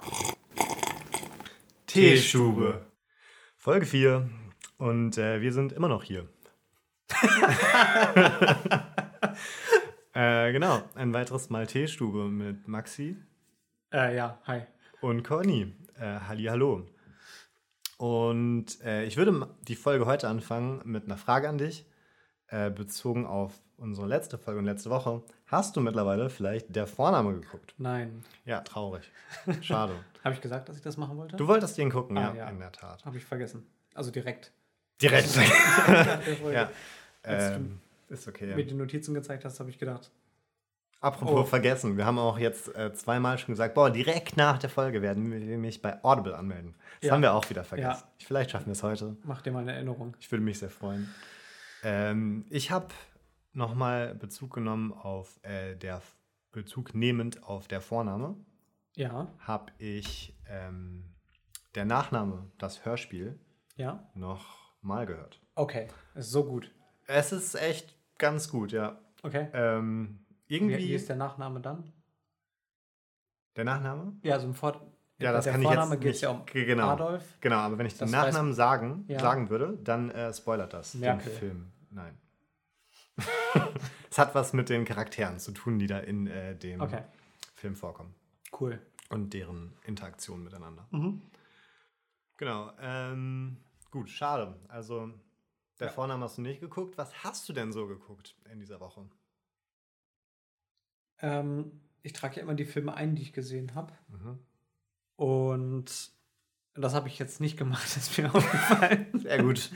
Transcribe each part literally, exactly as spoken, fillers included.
Teestube. Folge vier. Und äh, wir sind immer noch hier. äh, genau, ein weiteres Mal Teestube mit Maxi. Äh, ja, hi. Und Conny. Äh, Hallihallo. Und äh, ich würde die Folge heute anfangen mit einer Frage an dich, äh, bezogen auf unsere letzte Folge und letzte Woche. Hast du mittlerweile vielleicht Der Vorname geguckt? Nein. Ja, traurig. Schade. Habe ich gesagt, dass ich das machen wollte? Du wolltest den gucken, Ah, ja, ja, in der Tat. Habe ich vergessen. Also direkt. Direkt. ja. Als Ähm, ist okay. du mir die Notizen gezeigt hast, habe ich gedacht. Apropos Oh. vergessen, wir haben auch jetzt äh, zweimal schon gesagt, boah, direkt nach der Folge werden wir mich bei Audible anmelden. Das Ja. haben wir auch wieder vergessen. Ja. Vielleicht schaffen wir es heute. Mach dir mal eine Erinnerung. Ich würde mich sehr freuen. Ähm, ich habe nochmal Bezug genommen auf äh, der Bezug nehmend auf der Vorname. Ja. Habe ich ähm, der Nachname, das Hörspiel, Ja. noch mal gehört. Okay, ist so gut. Es ist echt ganz gut, ja. Okay. Ähm, Wie, irgendwie wie ist der Nachname dann? der Nachname? Ja, so ein Vor Ja, das der kann ich Vorname jetzt geht nicht. ja um G- genau. Adolf. Genau, aber wenn ich den Das Nachnamen weiß- sagen, Ja. sagen würde, dann äh, spoilert das Merkel. den Film. Nein. Es hat was mit den Charakteren zu tun, die da in äh, dem Okay, Film vorkommen. cool. Und deren Interaktion miteinander. Mhm. Genau. Ähm, gut, schade. Also, der Ja. Vorname hast du nicht geguckt. Was hast du denn so geguckt in dieser Woche? Ähm, ich trage ja immer die Filme ein, die ich gesehen habe. Mhm. Und das habe ich jetzt nicht gemacht, ist mir aufgefallen. Sehr gut.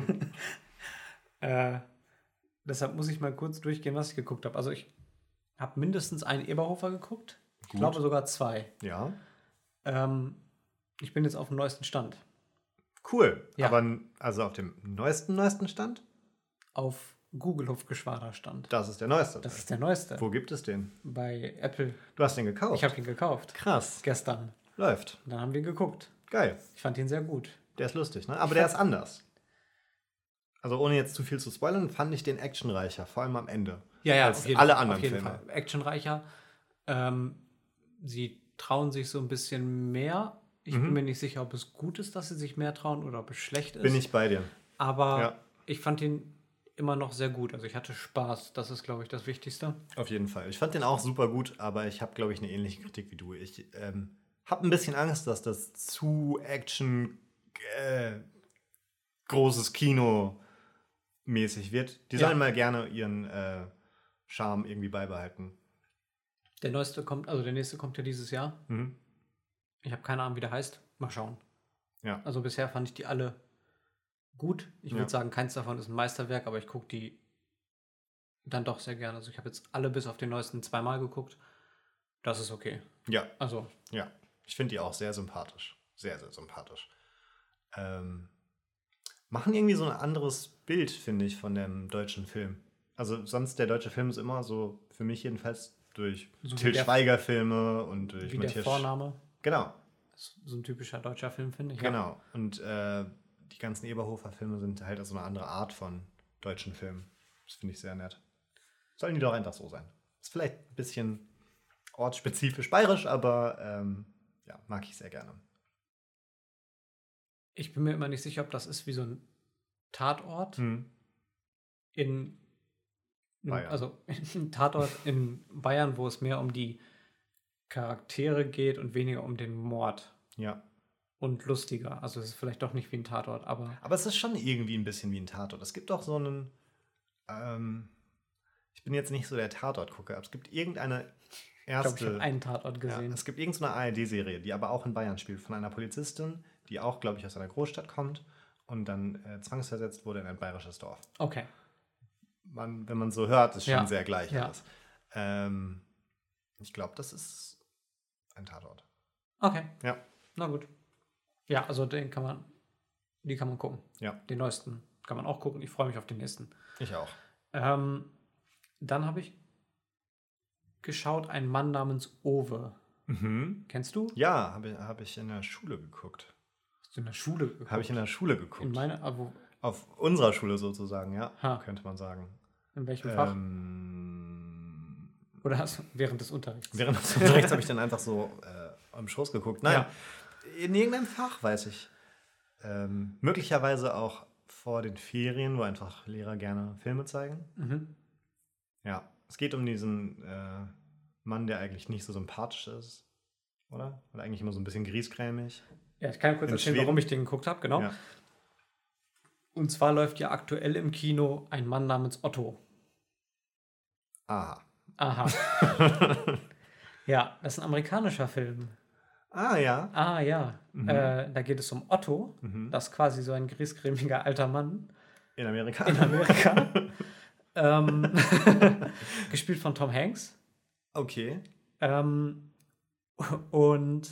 äh, deshalb muss ich mal kurz durchgehen, was ich geguckt habe. Also ich habe mindestens einen Eberhofer geguckt. Ich Gut. glaube sogar zwei. Ja. Ähm, ich bin jetzt auf dem neuesten Stand. Cool. Ja. Aber n- also auf dem neuesten, neuesten Stand? Auf Google Hofgeschwader Stand. Das ist der neueste. Das ist der neueste. Wo gibt es den? Bei Apple. Du hast den gekauft. Ich habe ihn gekauft. Krass. Gestern. Läuft. Und dann haben wir ihn geguckt. Geil. Ich fand ihn sehr gut. Der ist lustig, ne? Aber der ist anders. Also ohne jetzt zu viel zu spoilern, fand ich den actionreicher, vor allem am Ende. Ja, ja, Als auf jeden alle Fall. anderen auf jeden Filme. Fall. Actionreicher. Ähm, sie trauen sich so ein bisschen mehr. Ich Mhm. bin mir nicht sicher, ob es gut ist, dass sie sich mehr trauen oder ob es schlecht ist. Bin ich bei dir. Aber Ja. ich fand ihn immer noch sehr gut. Also ich hatte Spaß. Das ist, glaube ich, das Wichtigste. Auf jeden Fall. Ich fand den auch super gut, aber ich habe, glaube ich, eine ähnliche Kritik wie du. Ich ähm, habe ein bisschen Angst, dass das zu Action äh, großes Kino mäßig wird. Die Ja. sollen mal gerne ihren äh, Charme irgendwie beibehalten. Der neueste kommt, also der nächste kommt ja dieses Jahr. Mhm. Ich habe keine Ahnung, wie der heißt. Mal schauen. Ja. Also bisher fand ich die alle gut. Ich würde Ja. sagen, keins davon ist ein Meisterwerk, aber ich gucke die dann doch sehr gerne. Also ich habe jetzt alle bis auf den neuesten zweimal geguckt. Das ist okay. Ja, Also, ja. Ich finde die auch sehr sympathisch. Sehr, sehr sympathisch. Ähm, machen irgendwie so ein anderes Bild, finde ich, von dem deutschen Film. Also sonst der deutsche Film ist immer so, für mich jedenfalls, durch So wie Til der- Schweiger-Filme und durch wie der Matthias... Vorname. Genau, Ist so ein typischer deutscher Film, finde ich. genau. Und äh, die ganzen Eberhofer-Filme sind halt so eine andere Art von deutschen Filmen. Das finde ich sehr nett. Sollen die doch einfach so sein. Ist vielleicht ein bisschen ortsspezifisch bayerisch, aber ähm, ja, mag ich sehr gerne. Ich bin mir immer nicht sicher, ob das ist wie so ein Tatort Hm. in, in Bayern. also ein Tatort in Bayern, wo es mehr um die Charaktere geht und weniger um den Mord Ja. und lustiger. Also es ist vielleicht doch nicht wie ein Tatort, aber Aber es ist schon irgendwie ein bisschen wie ein Tatort. Es gibt auch so einen. Ähm, ich bin jetzt nicht so der Tatort-Gucker, aber es gibt irgendeine ich glaube, ich erste. habe einen Tatort ja, gesehen. es gibt irgendeine A R D-Serie, die aber auch in Bayern spielt, von einer Polizistin, die auch, glaube ich, aus einer Großstadt kommt und dann äh, zwangsversetzt wurde in ein bayerisches Dorf. Okay. Man, wenn man so hört, ist schon Ja, sehr gleich ja. alles. Ähm, ich glaube, das ist ein Tatort. Okay. Ja. Na gut. Ja, also den kann man, die kann man gucken. Ja. Den neuesten kann man auch gucken. Ich freue mich auf den nächsten. Ich auch. Ähm, dann habe ich geschaut, ein Mann namens Owe. Mhm. Kennst du? Ja, habe ich, hab ich in der Schule geguckt. Hast du in der Schule geguckt? Habe ich in der Schule geguckt. In meine, ah, wo, Auf unserer Schule sozusagen, ja, Ha. könnte man sagen. in welchem Fach? Ähm, Oder hast du während des Unterrichts? während des Unterrichts habe ich dann einfach so äh, am Schoß geguckt. Nein, Ja. in irgendeinem Fach, weiß ich. Ähm, möglicherweise auch vor den Ferien, wo einfach Lehrer gerne Filme zeigen. Mhm. Ja, es geht um diesen äh, Mann, der eigentlich nicht so sympathisch ist, oder? Oder eigentlich immer so ein bisschen griesgrämig. Ja, ich kann kurz In erzählen, Schweden? warum ich den geguckt habe, genau. Ja. Und zwar läuft ja aktuell im Kino ein Mann namens Otto. Ah. Aha. Ja, das ist ein amerikanischer Film. Ah, ja. Ah ja, Mhm. äh, da geht es um Otto, Mhm. das ist quasi so ein griesgrämiger alter Mann In Amerika. in Amerika. ähm, gespielt von Tom Hanks. Okay. Ähm, und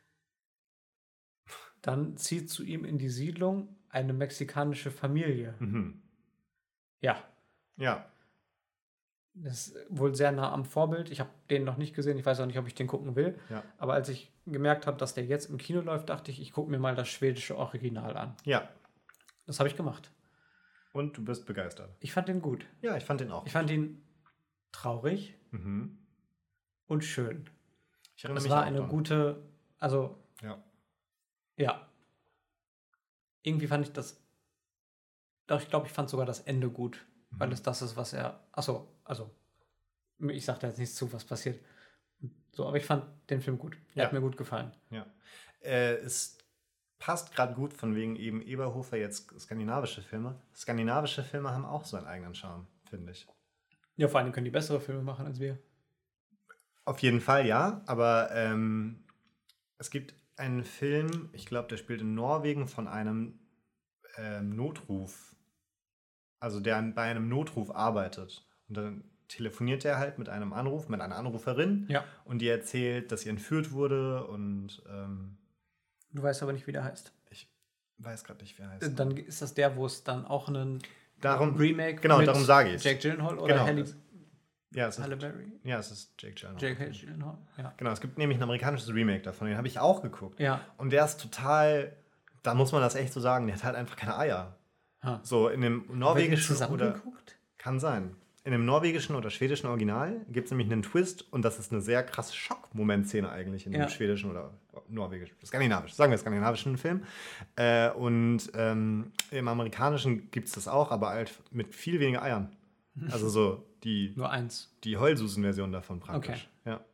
dann zieht zu ihm in die Siedlung eine mexikanische Familie. Mhm. Ja, Ja. das ist wohl sehr nah am Vorbild. Ich habe den noch nicht gesehen. Ich weiß auch nicht, ob ich den gucken will. Ja. Aber als ich gemerkt habe, dass der jetzt im Kino läuft, dachte ich, ich gucke mir mal das schwedische Original an. Ja. Das habe ich gemacht. Und du bist begeistert. Ich fand den gut. Ja, ich fand den auch. Ich fand ihn traurig Mhm. und schön. Ich erinnere Es mich war auch eine dran. gute, also Ja. ja. Irgendwie fand ich das, doch ich glaube, ich fand sogar das Ende gut, Mhm. weil es das ist, was er, achso, also ich sage da jetzt nichts zu, was passiert. So, aber ich fand den Film gut. Er Ja. hat mir gut gefallen. Ja. Äh, es passt gerade gut, von wegen eben Eberhofer jetzt skandinavische Filme. Skandinavische Filme haben auch so einen eigenen Charme, finde ich. Ja, vor allem können die bessere Filme machen als wir. Auf jeden Fall, ja. Aber ähm, es gibt einen Film, ich glaube, der spielt in Norwegen von einem ähm, Notruf. Also der bei einem Notruf arbeitet. Und dann telefoniert er halt mit einem Anruf, mit einer Anruferin. Ja. Und die erzählt, dass sie entführt wurde. Und ähm, Du weißt aber nicht, wie der heißt. ich weiß gerade nicht, wie er heißt. Dann ist das der, wo es dann auch einen Darum, Remake genau, mit darum sage ich's. Jake Gyllenhaal oder Genau. Halle, ja, es ist, Halle Berry? ja, es ist Jake Gyllenhaal. Jake Gyllenhaal, ja. Genau, es gibt nämlich ein amerikanisches Remake davon, den habe ich auch geguckt. Ja. Und der ist total, da muss man das echt so sagen, der hat halt einfach keine Eier. Ha. So in dem Haben wir den norwegischen zusammen oder geguckt? kann sein. In dem norwegischen oder schwedischen Original gibt es nämlich einen Twist und das ist eine sehr krasse Schockmomentszene eigentlich in dem Ja. schwedischen oder norwegischen, skandinavischen, sagen wir skandinavischen Film. Äh, und ähm, im amerikanischen gibt es das auch, aber halt mit viel weniger Eiern. Also so die, Nur eins. die Heulsusen-Version davon praktisch. Okay. Ja.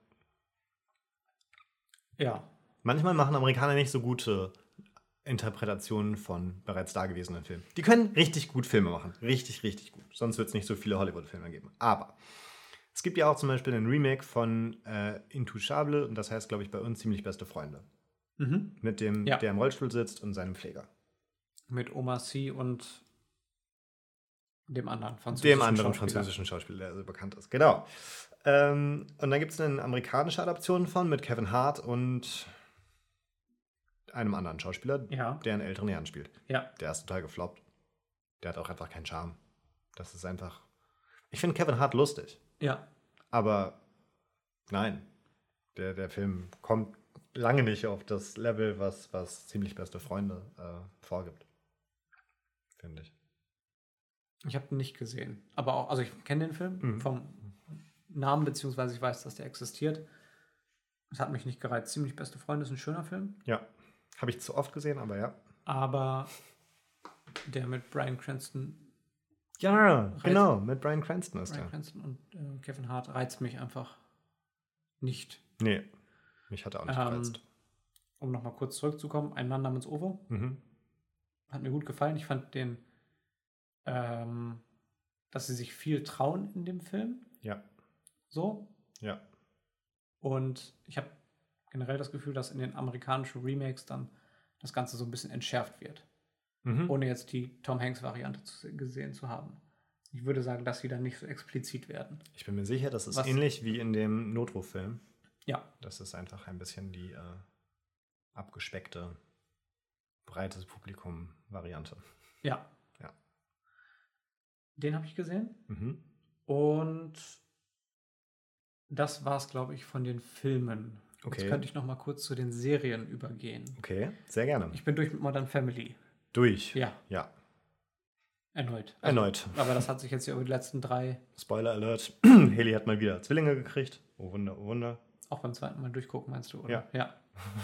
Ja. Manchmal machen Amerikaner nicht so gute Interpretationen von bereits dagewesenen Filmen. Die können richtig gut Filme machen. Richtig, richtig gut. Sonst wird es nicht so viele Hollywood-Filme geben. Aber es gibt ja auch zum Beispiel einen Remake von äh, Intouchable und das heißt, glaube ich, bei uns ziemlich beste Freunde. Mhm. Mit dem, Ja. der im Rollstuhl sitzt und seinem Pfleger. Mit Omar Sy und dem anderen französischen Dem anderen Schauspieler. französischen Schauspieler, der so bekannt ist. Genau. Ähm, und dann gibt es eine amerikanische Adaption von mit Kevin Hart und einem anderen Schauspieler, Ja. der in älteren Jahren spielt. Ja. Der ist total gefloppt. Der hat auch einfach keinen Charme. Das ist einfach. Ich finde Kevin Hart lustig. Ja. Aber nein. Der, der Film kommt lange nicht auf das Level, was, was ziemlich beste Freunde äh, vorgibt. Finde ich. Ich habe ihn nicht gesehen. Aber auch, also ich kenne den Film Mhm. vom Namen, beziehungsweise ich weiß, dass der existiert. Es hat mich nicht gereizt. Ziemlich beste Freunde ist ein schöner Film. Ja. Habe ich zu oft gesehen, aber ja. Aber der mit Bryan Cranston, Ja, genau. Mit Bryan Cranston ist Bryan der. Cranston und äh, Kevin Hart reizt mich einfach nicht. Nee. Mich hat er auch nicht Ähm, gereizt. Um nochmal kurz zurückzukommen, ein Mann namens Ove. Mhm. Hat mir gut gefallen. Ich fand den, ähm, dass sie sich viel trauen in dem Film. Ja. So. Ja. Und ich habe generell das Gefühl, dass in den amerikanischen Remakes dann das Ganze so ein bisschen entschärft wird. Mhm. Ohne jetzt die Tom Hanks-Variante zu, gesehen zu haben. Ich würde sagen, dass sie dann nicht so explizit werden. Ich bin mir sicher, das ist Was- ähnlich wie in dem Notruffilm. Ja. Das ist einfach ein bisschen die äh, abgespeckte, breites Publikum-Variante. Ja. Ja. Den habe ich gesehen. Mhm. Und das war es, glaube ich, von den Filmen. Okay. Jetzt könnte ich noch mal kurz zu den Serien übergehen. Okay, sehr gerne. Ich bin durch mit Modern Family. Durch. Ja, Ja. erneut. Also, Erneut. Aber das hat sich jetzt hier über die letzten drei Spoiler Alert. Haley hat mal wieder Zwillinge gekriegt. Oh Wunder, oh Wunder. Auch beim zweiten Mal durchgucken, meinst du, oder? Ja. Ja.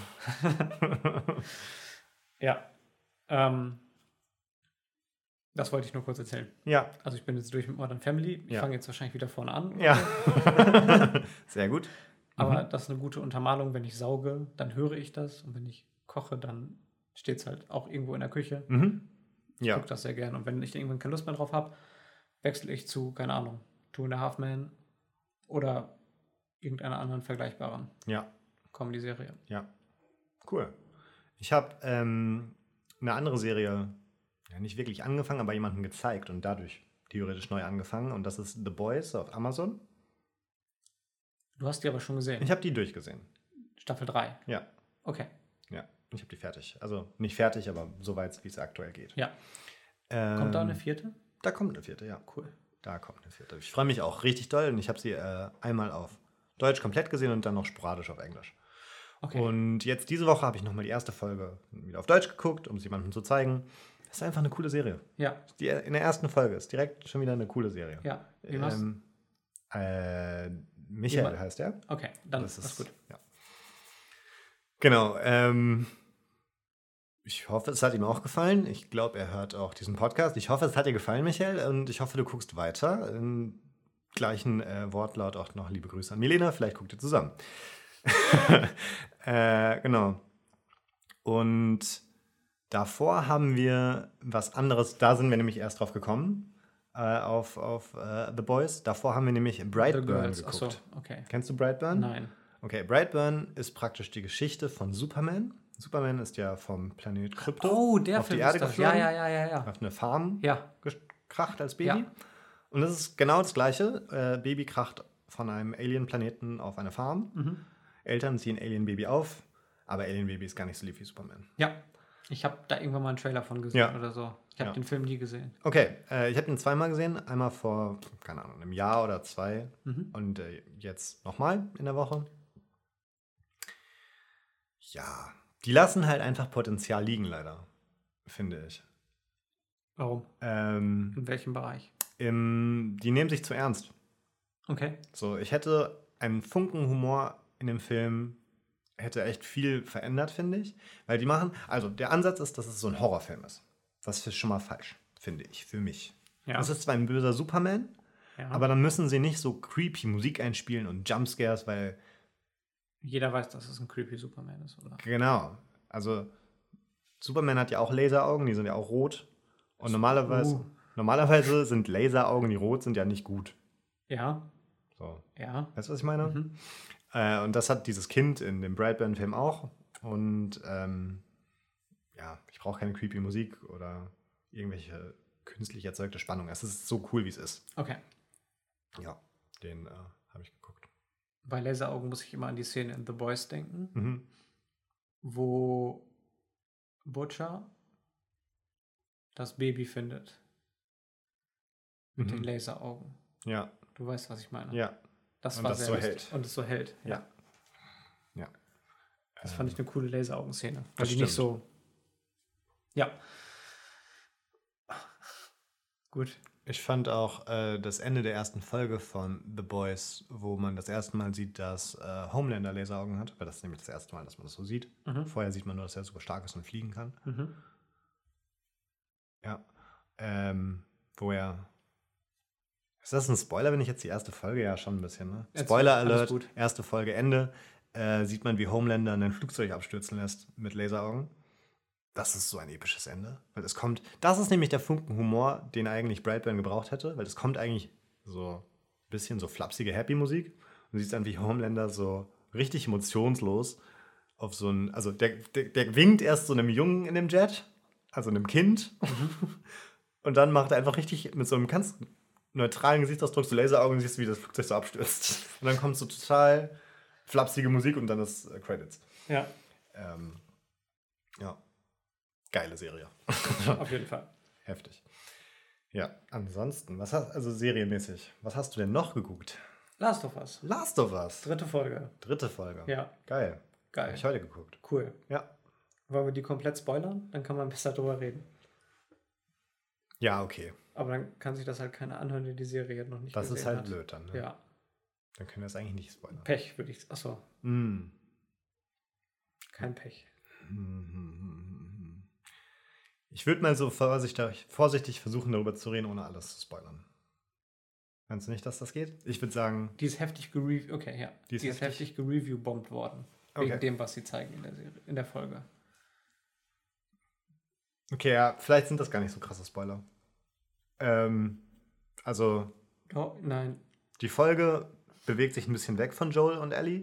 ja. Ähm, das wollte ich nur kurz erzählen. Ja. Also ich bin jetzt durch mit Modern Family. Ich Ja. fange jetzt wahrscheinlich wieder vorne an. oder Ja. so. Sehr gut. Aber Mhm. das ist eine gute Untermalung. Wenn ich sauge, dann höre ich das. Und wenn ich koche, dann steht es halt auch irgendwo in der Küche. Mhm. Ich Ja. gucke das sehr gern. Und wenn ich irgendwann keine Lust mehr drauf habe, wechsle ich zu, keine Ahnung, Two and a Half Men oder irgendeiner anderen vergleichbaren Ja. Comedy-Serie. Ja. Cool. Ich habe ähm, eine andere Serie ja, nicht wirklich angefangen, aber jemandem gezeigt und dadurch theoretisch neu angefangen. Und das ist The Boys auf Amazon. Du hast die aber schon gesehen. Ich habe die durchgesehen. Staffel drei. Ja. Okay. Ja. Ich habe die fertig. Also nicht fertig, aber so weit, wie es aktuell geht. Ja. Ähm, Kommt da eine vierte? Da kommt eine vierte, ja. Cool. Da kommt eine vierte. Ich freue mich auch richtig doll und ich habe sie äh, einmal auf Deutsch komplett gesehen und dann noch sporadisch auf Englisch. Okay. Und jetzt diese Woche habe ich nochmal die erste Folge wieder auf Deutsch geguckt, um es jemandem zu zeigen. Das ist einfach eine coole Serie. Ja. Die, in der ersten Folge ist direkt schon wieder eine coole Serie. Ja. Wie machst Ähm, äh, Michael Jemand- heißt er. Okay, dann Das ist das gut. Ja. Genau. Ähm, ich hoffe, es hat ihm auch gefallen. Ich glaube, er hört auch diesen Podcast. Ich hoffe, es hat dir gefallen, Michael. Und ich hoffe, du guckst weiter. Im gleichen äh, Wortlaut auch noch liebe Grüße an Milena. Vielleicht guckt ihr zusammen. äh, genau. Und davor haben wir was anderes. Da sind wir nämlich erst drauf gekommen. Äh, auf auf äh, The Boys. Davor haben wir nämlich The Brightburn Girls. geguckt. Achso, okay. Kennst du Brightburn? Nein. Okay, Brightburn ist praktisch die Geschichte von Superman. Superman ist ja vom Planet Krypto Oh, der auf Film die Erde ist das. Ja, geflogen, ja, ja, ja, ja. auf eine Farm Ja, gekracht als Baby. Ja. Und das ist genau das Gleiche. Äh, Baby kracht von einem Alien-Planeten auf eine Farm. Mhm. Eltern ziehen Alien-Baby auf, aber Alien-Baby ist gar nicht so lieb wie Superman. ja. Ich habe da irgendwann mal einen Trailer von gesehen Ja. oder so. Ich habe Ja. den Film nie gesehen. Okay, äh, ich habe ihn zweimal gesehen. Einmal vor, keine Ahnung, einem Jahr oder zwei. Mhm. Und äh, jetzt nochmal in der Woche. Ja, die lassen halt einfach Potenzial liegen, leider. Finde ich. Warum? Ähm, In welchem Bereich? im, die nehmen sich zu ernst. Okay. So, ich hätte einen Funken Humor in dem Film, hätte echt viel verändert, finde ich. Weil die machen, also der Ansatz ist, dass es so ein Horrorfilm ist. Das ist schon mal falsch, finde ich, für mich. Ja. Es ist zwar ein böser Superman, ja. aber dann müssen sie nicht so creepy Musik einspielen und Jumpscares, weil, Jeder weiß, dass es ein creepy Superman ist, oder? genau, also Superman hat ja auch Laseraugen, die sind ja auch rot. Und normalerweise, Uh. normalerweise sind Laseraugen, die rot sind, ja nicht gut. Ja, So. ja. Weißt du, was ich meine? Mhm. Äh, und das hat dieses Kind in dem Brightburn-Film auch. Und ähm, ja, ich brauche keine creepy Musik oder irgendwelche künstlich erzeugte Spannung. Es ist so cool, wie es ist. Okay. Ja, den äh, habe ich geguckt. Bei Laseraugen muss ich immer an die Szene in The Boys denken, Mhm. wo Butcher das Baby findet. Mit Mhm. den Laseraugen. Ja, Du weißt, was ich meine. ja, Das Und war das sehr so lustig. hält. Und es so hält. Ja. ja. ja. Das fand ich eine coole Laseraugenszene. Weil Das die nicht stimmt. so. Ja. Gut. Ich fand auch äh, das Ende der ersten Folge von The Boys, wo man das erste Mal sieht, dass äh, Homelander Laseraugen hat. Weil das ist nämlich das erste Mal, dass man das so sieht. Mhm. Vorher sieht man nur, dass er super stark ist und fliegen kann. Mhm. Ja. Ähm, wo er. Ist das ein Spoiler, wenn ich jetzt die erste Folge? Ja, schon ein bisschen, ne? Erzähl, Spoiler alles Alert, gut. erste Folge Ende. Äh, sieht man, wie Homelander ein Flugzeug abstürzen lässt mit Laseraugen. Das ist so ein episches Ende. Weil es kommt. Das ist nämlich der Funken Humor, den eigentlich Brightburn gebraucht hätte, weil es kommt eigentlich so ein bisschen so flapsige Happy-Musik. Und du siehst dann, wie Homelander so richtig emotionslos auf so ein. Also der, der, der winkt erst so einem Jungen in dem Jet, also einem Kind. Und dann macht er einfach richtig mit so einem ganz neutralen Gesichtsausdruck so Laseraugen und siehst, wie das Flugzeug so abstürzt. Und dann kommt so total flapsige Musik und dann ist äh, Credits. Ja, Ähm, ja. Geile Serie. auf jeden Fall. Heftig. Ja, ansonsten, was hast also serienmäßig, was hast du denn noch geguckt? Last of Us. Last of Us. Dritte Folge. Dritte Folge. Ja, Geil. geil. Habe ich heute geguckt. Cool. Ja. Wollen wir die komplett spoilern? Dann kann man besser drüber reden. Ja, okay. Aber dann kann sich das halt keiner anhören, der die Serie noch nicht Das gesehen ist halt hat. blöd dann. Ne? Ja. Dann können wir das eigentlich nicht spoilern. Pech würde ich. Achso. Mm. Kein Pech. Ich würde mal so vorsichtig, vorsichtig versuchen, darüber zu reden, ohne alles zu spoilern. Meinst du nicht, dass das geht? Ich würde sagen... Die ist heftig gereviewt. Okay, ja. Die ist, die ist heftig, heftig gereview-bombt worden. Okay. Wegen dem, was sie zeigen in der Serie, in der Folge. Okay, ja, vielleicht sind das gar nicht so krasse Spoiler. Ähm, also... Oh, nein. Die Folge bewegt sich ein bisschen weg von Joel und Ellie.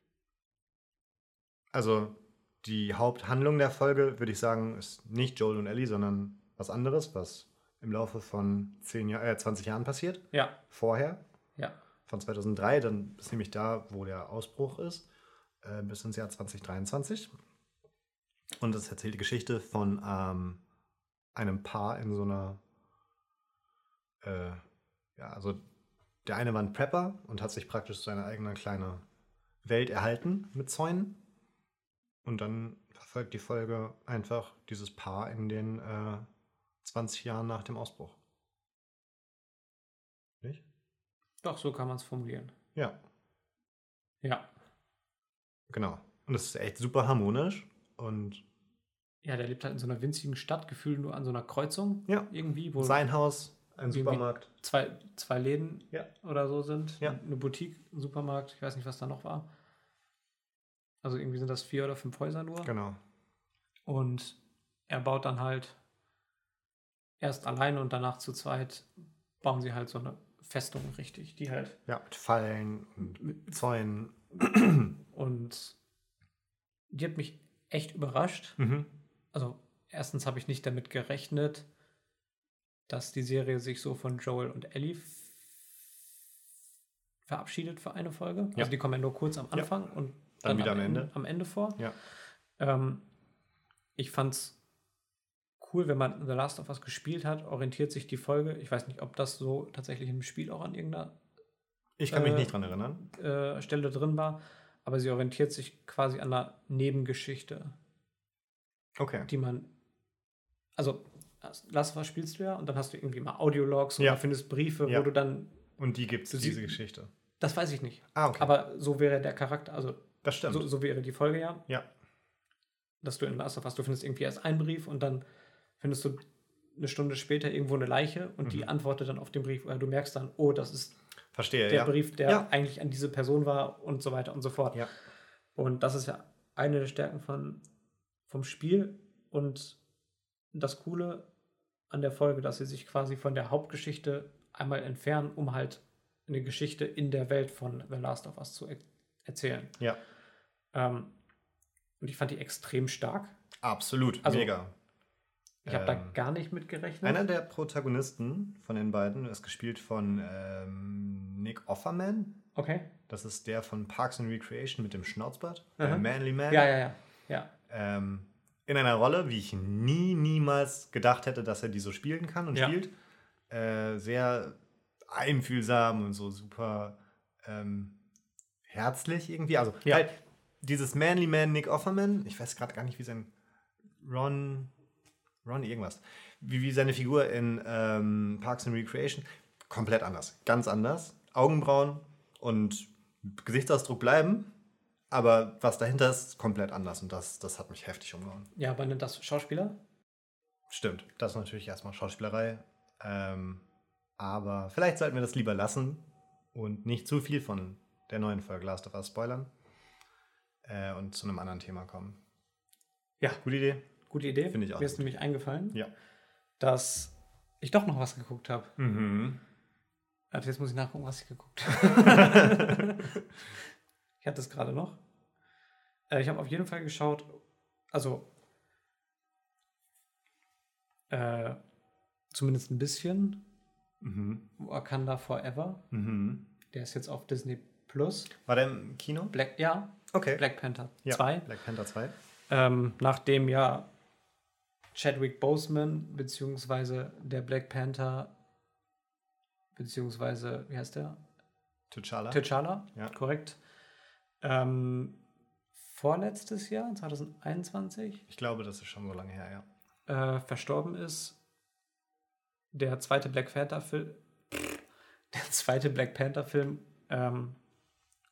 Also die Haupthandlung der Folge, würde ich sagen, ist nicht Joel und Ellie, sondern was anderes, was im Laufe von zehn Jahr, äh, zwanzig Jahren passiert. Ja. Vorher. Ja. Von zweitausenddrei, dann ist nämlich da, wo der Ausbruch ist, äh, bis ins Jahr zwanzig dreiundzwanzig. Und es erzählt die Geschichte von ähm, einem Paar in so einer, äh, ja, also der eine war ein Prepper und hat sich praktisch seine eigene kleine Welt erhalten mit Zäunen. Und dann verfolgt die Folge einfach dieses Paar in den äh, zwanzig Jahren nach dem Ausbruch. Nicht? Doch, so kann man es formulieren. Ja. Ja. Genau. Und es ist echt super harmonisch. Und ja, der lebt halt in so einer winzigen Stadt, gefühlt nur an so einer Kreuzung. Ja. Irgendwie, wo sein Haus, ein Supermarkt. Zwei, zwei Läden ja. oder so sind. Ja. Eine Boutique, ein Supermarkt, ich weiß nicht, was da noch war. Also irgendwie sind das vier oder fünf Häuser nur. Genau. Und er baut dann halt erst alleine und danach zu zweit bauen sie halt so eine Festung richtig, die halt... Ja, mit Fallen und mit Zäunen. Und die hat mich echt überrascht. Mhm. Also erstens habe ich nicht damit gerechnet, dass die Serie sich so von Joel und Ellie f- verabschiedet für eine Folge. Ja. Also die kommen ja nur kurz am Anfang ja. und dann, dann wieder am Ende. Ende, am Ende vor. Ja. Ähm, ich fand's cool, wenn man The Last of Us gespielt hat, orientiert sich die Folge. Ich weiß nicht, ob das so tatsächlich im Spiel auch an irgendeiner ich kann äh, mich nicht dran erinnern. Äh, Stelle drin war, aber sie orientiert sich quasi an einer Nebengeschichte. Okay. Die man, also Last of Us spielst du ja und dann hast du irgendwie mal Audiologs ja. oder findest Briefe, ja. wo du dann... Und die gibt es, diese Geschichte? Das weiß ich nicht. Ah, okay. Aber so wäre der Charakter, also das stimmt. So, so wäre die Folge ja. Ja. Dass du in Last of Us, du findest irgendwie erst einen Brief und dann findest du eine Stunde später irgendwo eine Leiche und mhm. die antwortet dann auf den Brief. Oder du merkst dann, oh, das ist Verstehe, der ja. Brief, der ja. eigentlich an diese Person war und so weiter und so fort. Ja. Und das ist ja eine der Stärken von, vom Spiel. Und das Coole an der Folge, dass sie sich quasi von der Hauptgeschichte einmal entfernen, um halt eine Geschichte in der Welt von The Last of Us zu er- erzählen. Ja. Ähm, und ich fand die extrem stark. Absolut, also, mega. Ich habe ähm, da gar nicht mit gerechnet. Einer der Protagonisten von den beiden ist gespielt von ähm, Nick Offerman. Okay. Das ist der von Parks and Recreation mit dem Schnauzbart. Der Manly Man. Ja, ja, ja. ja. Ähm, in einer Rolle, wie ich nie, niemals gedacht hätte, dass er die so spielen kann und ja. spielt. Äh, sehr einfühlsam und so super ähm, herzlich irgendwie. Also ja. halt dieses Manly Man Nick Offerman, ich weiß gerade gar nicht, wie sein Ron, Ron irgendwas, wie, wie seine Figur in ähm, Parks and Recreation, komplett anders, ganz anders. Augenbrauen und Gesichtsausdruck bleiben, aber was dahinter ist, komplett anders und das, das hat mich heftig umgehauen. Ja, aber nennt das Schauspieler? Stimmt, das ist natürlich erstmal Schauspielerei, ähm, aber vielleicht sollten wir das lieber lassen und nicht zu viel von der neuen Folge Last of Us spoilern. Äh, und zu einem anderen Thema kommen. Ja. Gute Idee. Gute Idee. Finde ich auch. Mir ist nämlich eingefallen, ja. dass ich doch noch was geguckt habe. Mhm. Also jetzt muss ich nachgucken, was ich geguckt habe. Ich hatte es gerade noch. Äh, ich habe auf jeden Fall geschaut, also äh, zumindest ein bisschen mhm. Wakanda Forever. Mhm. Der ist jetzt auf Disney Plus. War der im Kino? Black, ja. Okay. Black Panther ja, zwei. Black Panther zwei. Ähm, nachdem ja Chadwick Boseman beziehungsweise der Black Panther beziehungsweise, wie heißt der? T'Challa. T'Challa, ja. korrekt. Ähm, vorletztes Jahr, zwanzig einundzwanzig. Ich glaube, das ist schon so lange her, ja. Äh, verstorben ist der zweite Black Panther Film. Der zweite Black Panther Film ähm,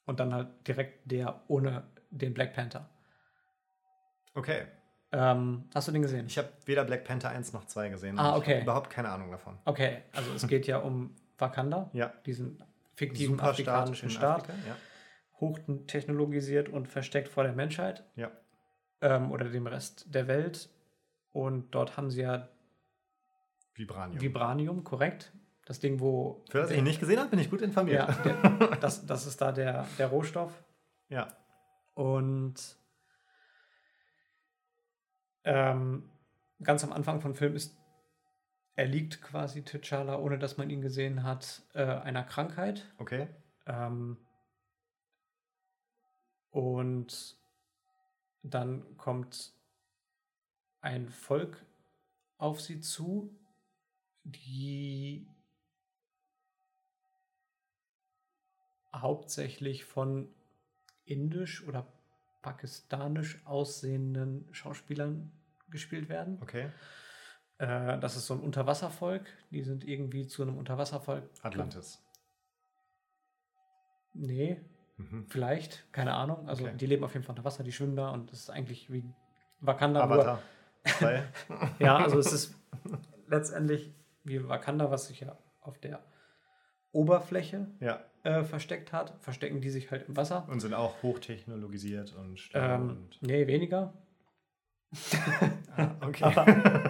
Und dann halt direkt der ohne den Black Panther. Okay. Ähm, hast du den gesehen? Ich habe weder Black Panther eins noch zwei gesehen. Ah, und okay. Ich habe überhaupt keine Ahnung davon. Okay, also es geht ja um Wakanda, Ja. diesen fiktiven Superstaat afrikanischen in Staat, Afrika, ja. hochtechnologisiert und versteckt vor der Menschheit Ja. ähm, oder dem Rest der Welt. Und dort haben sie ja Vibranium. Vibranium, korrekt. Das Ding, wo... Für das ich ihn nicht gesehen habe, bin ich gut informiert. Ja, der, das, das ist da der, der Rohstoff. Ja. Und ähm, ganz am Anfang vom Film ist, erliegt quasi T'Challa, ohne dass man ihn gesehen hat, äh, einer Krankheit. Okay. Ähm, und dann kommt ein Volk auf sie zu, die hauptsächlich von indisch oder pakistanisch aussehenden Schauspielern gespielt werden. Okay. Äh, das ist so ein Unterwasservolk. Die sind irgendwie zu einem Unterwasservolk. Atlantis. Nee, mhm. vielleicht, keine Ahnung. Also okay. Die leben auf jeden Fall unter Wasser, die schwimmen da und das ist eigentlich wie Wakanda. Avatar. Ja, also es ist letztendlich wie Wakanda, was sich ja auf der Oberfläche ja. äh, versteckt hat, verstecken die sich halt im Wasser. Und sind auch hochtechnologisiert und ähm, und nee, weniger. ah, okay.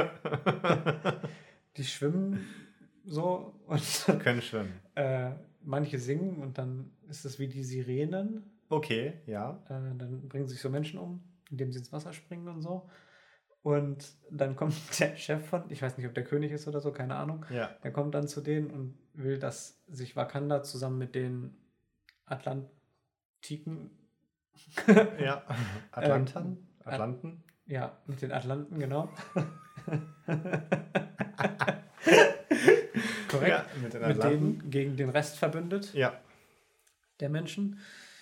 Die schwimmen so und können schwimmen. Äh, manche singen und dann ist es wie die Sirenen. Okay, ja. Äh, dann bringen sich so Menschen um, indem sie ins Wasser springen und so. Und dann kommt der Chef von, ich weiß nicht, ob der König ist oder so, keine Ahnung. Ja. Der kommt dann zu denen und will, dass sich Wakanda zusammen mit den Atlantiken ja, Atlantern? ähm, Atlanten? Ja, mit den Atlanten, genau. Korrekt. Ja, mit den Atlanten. Mit denen gegen den Rest verbündet. Ja. Der Menschen.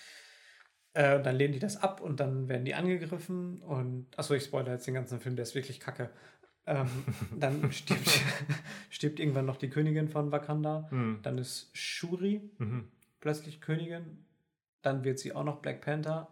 Äh, dann lehnen die das ab und dann werden die angegriffen und achso, ich spoilere jetzt den ganzen Film, der ist wirklich kacke. Ähm, dann stirbt, stirbt irgendwann noch die Königin von Wakanda. Mhm. Dann ist Shuri mhm. plötzlich Königin. Dann wird sie auch noch Black Panther.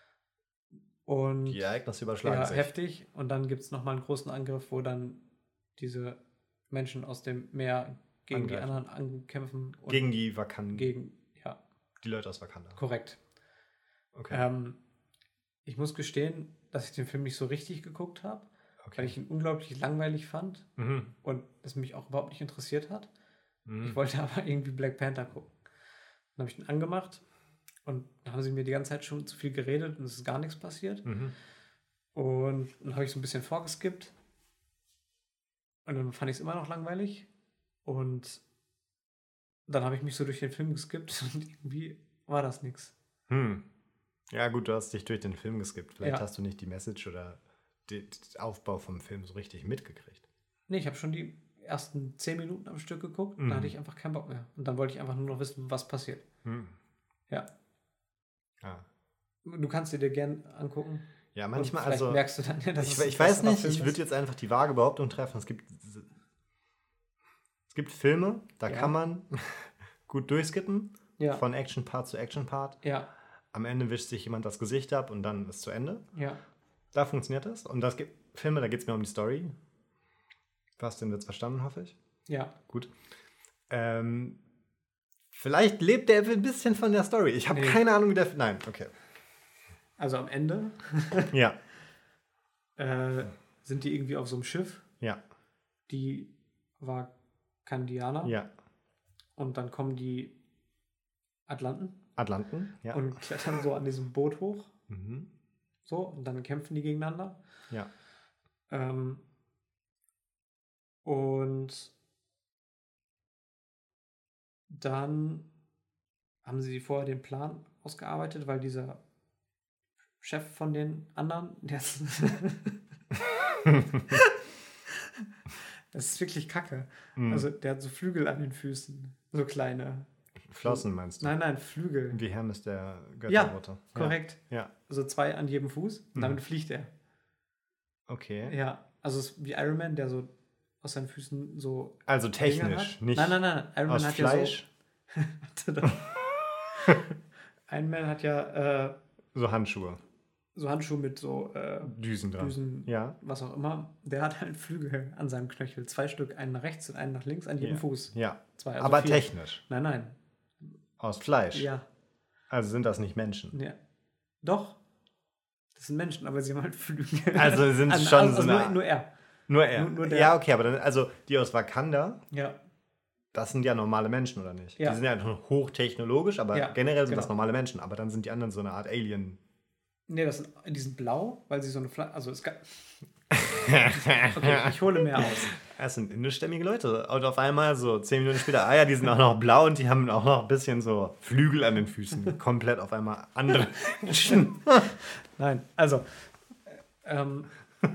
Und die Ereignisse überschlagen ja, sich. Heftig. Und dann gibt es nochmal einen großen Angriff, wo dann diese Menschen aus dem Meer gegen Angreifen. Die anderen ankämpfen. Und gegen die Wakanda. Gegen, ja. Die Leute aus Wakanda. Korrekt. Okay. Ähm, ich muss gestehen, dass ich den Film nicht so richtig geguckt habe, okay. weil ich ihn unglaublich langweilig fand mhm. und es mich auch überhaupt nicht interessiert hat. Mhm. Ich wollte aber irgendwie Black Panther gucken. Dann habe ich ihn angemacht und dann haben sie mir die ganze Zeit schon zu viel geredet und es ist gar nichts passiert. Mhm. Und dann habe ich so ein bisschen vorgeskippt und dann fand ich es immer noch langweilig und dann habe ich mich so durch den Film geskippt und irgendwie war das nichts. Hm. Ja gut, du hast dich durch den Film geskippt. Vielleicht ja. hast du nicht die Message oder den Aufbau vom Film so richtig mitgekriegt. Nee, ich habe schon die ersten zehn Minuten am Stück geguckt, mhm. da hatte ich einfach keinen Bock mehr. Und dann wollte ich einfach nur noch wissen, was passiert. Mhm. Ja. Ah. Du kannst dir dir gern angucken. Ja, manchmal, vielleicht also merkst du dann ja, dass ich, es ich weiß nicht, ich würde jetzt einfach die vage Behauptung treffen, es gibt es gibt Filme, da ja. kann man gut durchskippen, ja. von Action-Part zu Action-Part. Ja. Am Ende wischt sich jemand das Gesicht ab und dann ist zu Ende. Ja. Da funktioniert das. Und das gibt Filme, da geht es mir um die Story. Du hast den Witz verstanden, hoffe ich. Ja. Gut. Ähm, vielleicht lebt der ein bisschen von der Story. Ich habe nee. keine Ahnung, wie der... Nein, okay. Also am Ende ja. äh, sind die irgendwie auf so einem Schiff. Ja. Die Wakandianer. Ja. Und dann kommen die Atlanten. Atlanten, ja. Und klettern so an diesem Boot hoch. Mhm. So, und dann kämpfen die gegeneinander. Ja. Ähm, und dann haben sie vorher den Plan ausgearbeitet, weil dieser Chef von den anderen, der ist das ist wirklich kacke. Mhm. Also der hat so Flügel an den Füßen, so kleine. Flossen meinst du? Nein, nein, Flügel. Wie Hermes der Göttermutter. Ja, korrekt. Ja. Also zwei an jedem Fuß und mhm. damit fliegt er. Okay. Ja, also es ist wie Iron Man, der so aus seinen Füßen so... Also technisch, nicht nein, nein, nein. Iron aus Man hat Fleisch? Ja so Iron Man hat ja äh, So Handschuhe. so Handschuhe mit so äh, Düsen dran. Düsen, Ja. was auch immer. Der hat halt Flügel an seinem Knöchel. Zwei Stück, einen nach rechts und einen nach links, an jedem Ja. Fuß. Ja. Zwei, also Aber vier. technisch. Nein, nein. Aus Fleisch. Ja. Also sind das nicht Menschen. ja. Doch. Das sind Menschen, aber sie haben halt Flügel. Also sind An- es schon also so nur, eine... nur er. Nur er. nur- nur der- ja, okay, aber dann, also die aus Wakanda, Ja. das sind ja normale Menschen, oder nicht? Ja. Die sind ja hochtechnologisch, aber Ja, generell sind genau. das normale Menschen. Aber dann sind die anderen so eine Art Alien. Nee, das sind, die sind blau, weil sie so eine Flasche. Also es gab. Okay, ich hole mehr aus. Das sind indischstämmige Leute. Und auf einmal so zehn Minuten später, ah ja, die sind auch noch blau und die haben auch noch ein bisschen so Flügel an den Füßen. Komplett auf einmal andere Menschen. Nein, also. Ähm,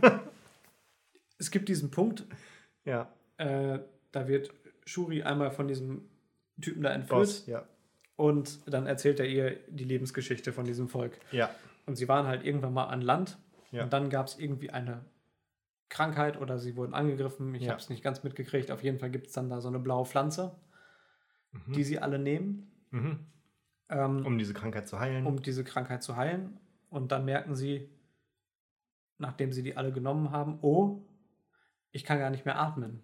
es gibt diesen Punkt, Ja, äh, da wird Shuri einmal von diesem Typen da entführt Boss, ja. und dann erzählt er ihr die Lebensgeschichte von diesem Volk. Ja, Und sie waren halt irgendwann mal an Land Ja. und dann gab es irgendwie eine Krankheit oder sie wurden angegriffen. Ich Ja. habe es nicht ganz mitgekriegt. Auf jeden Fall gibt es dann da so eine blaue Pflanze, die sie alle nehmen, mhm. ähm, um diese Krankheit zu heilen. um diese Krankheit zu heilen. Und dann merken sie, nachdem sie die alle genommen haben, oh, ich kann gar nicht mehr atmen,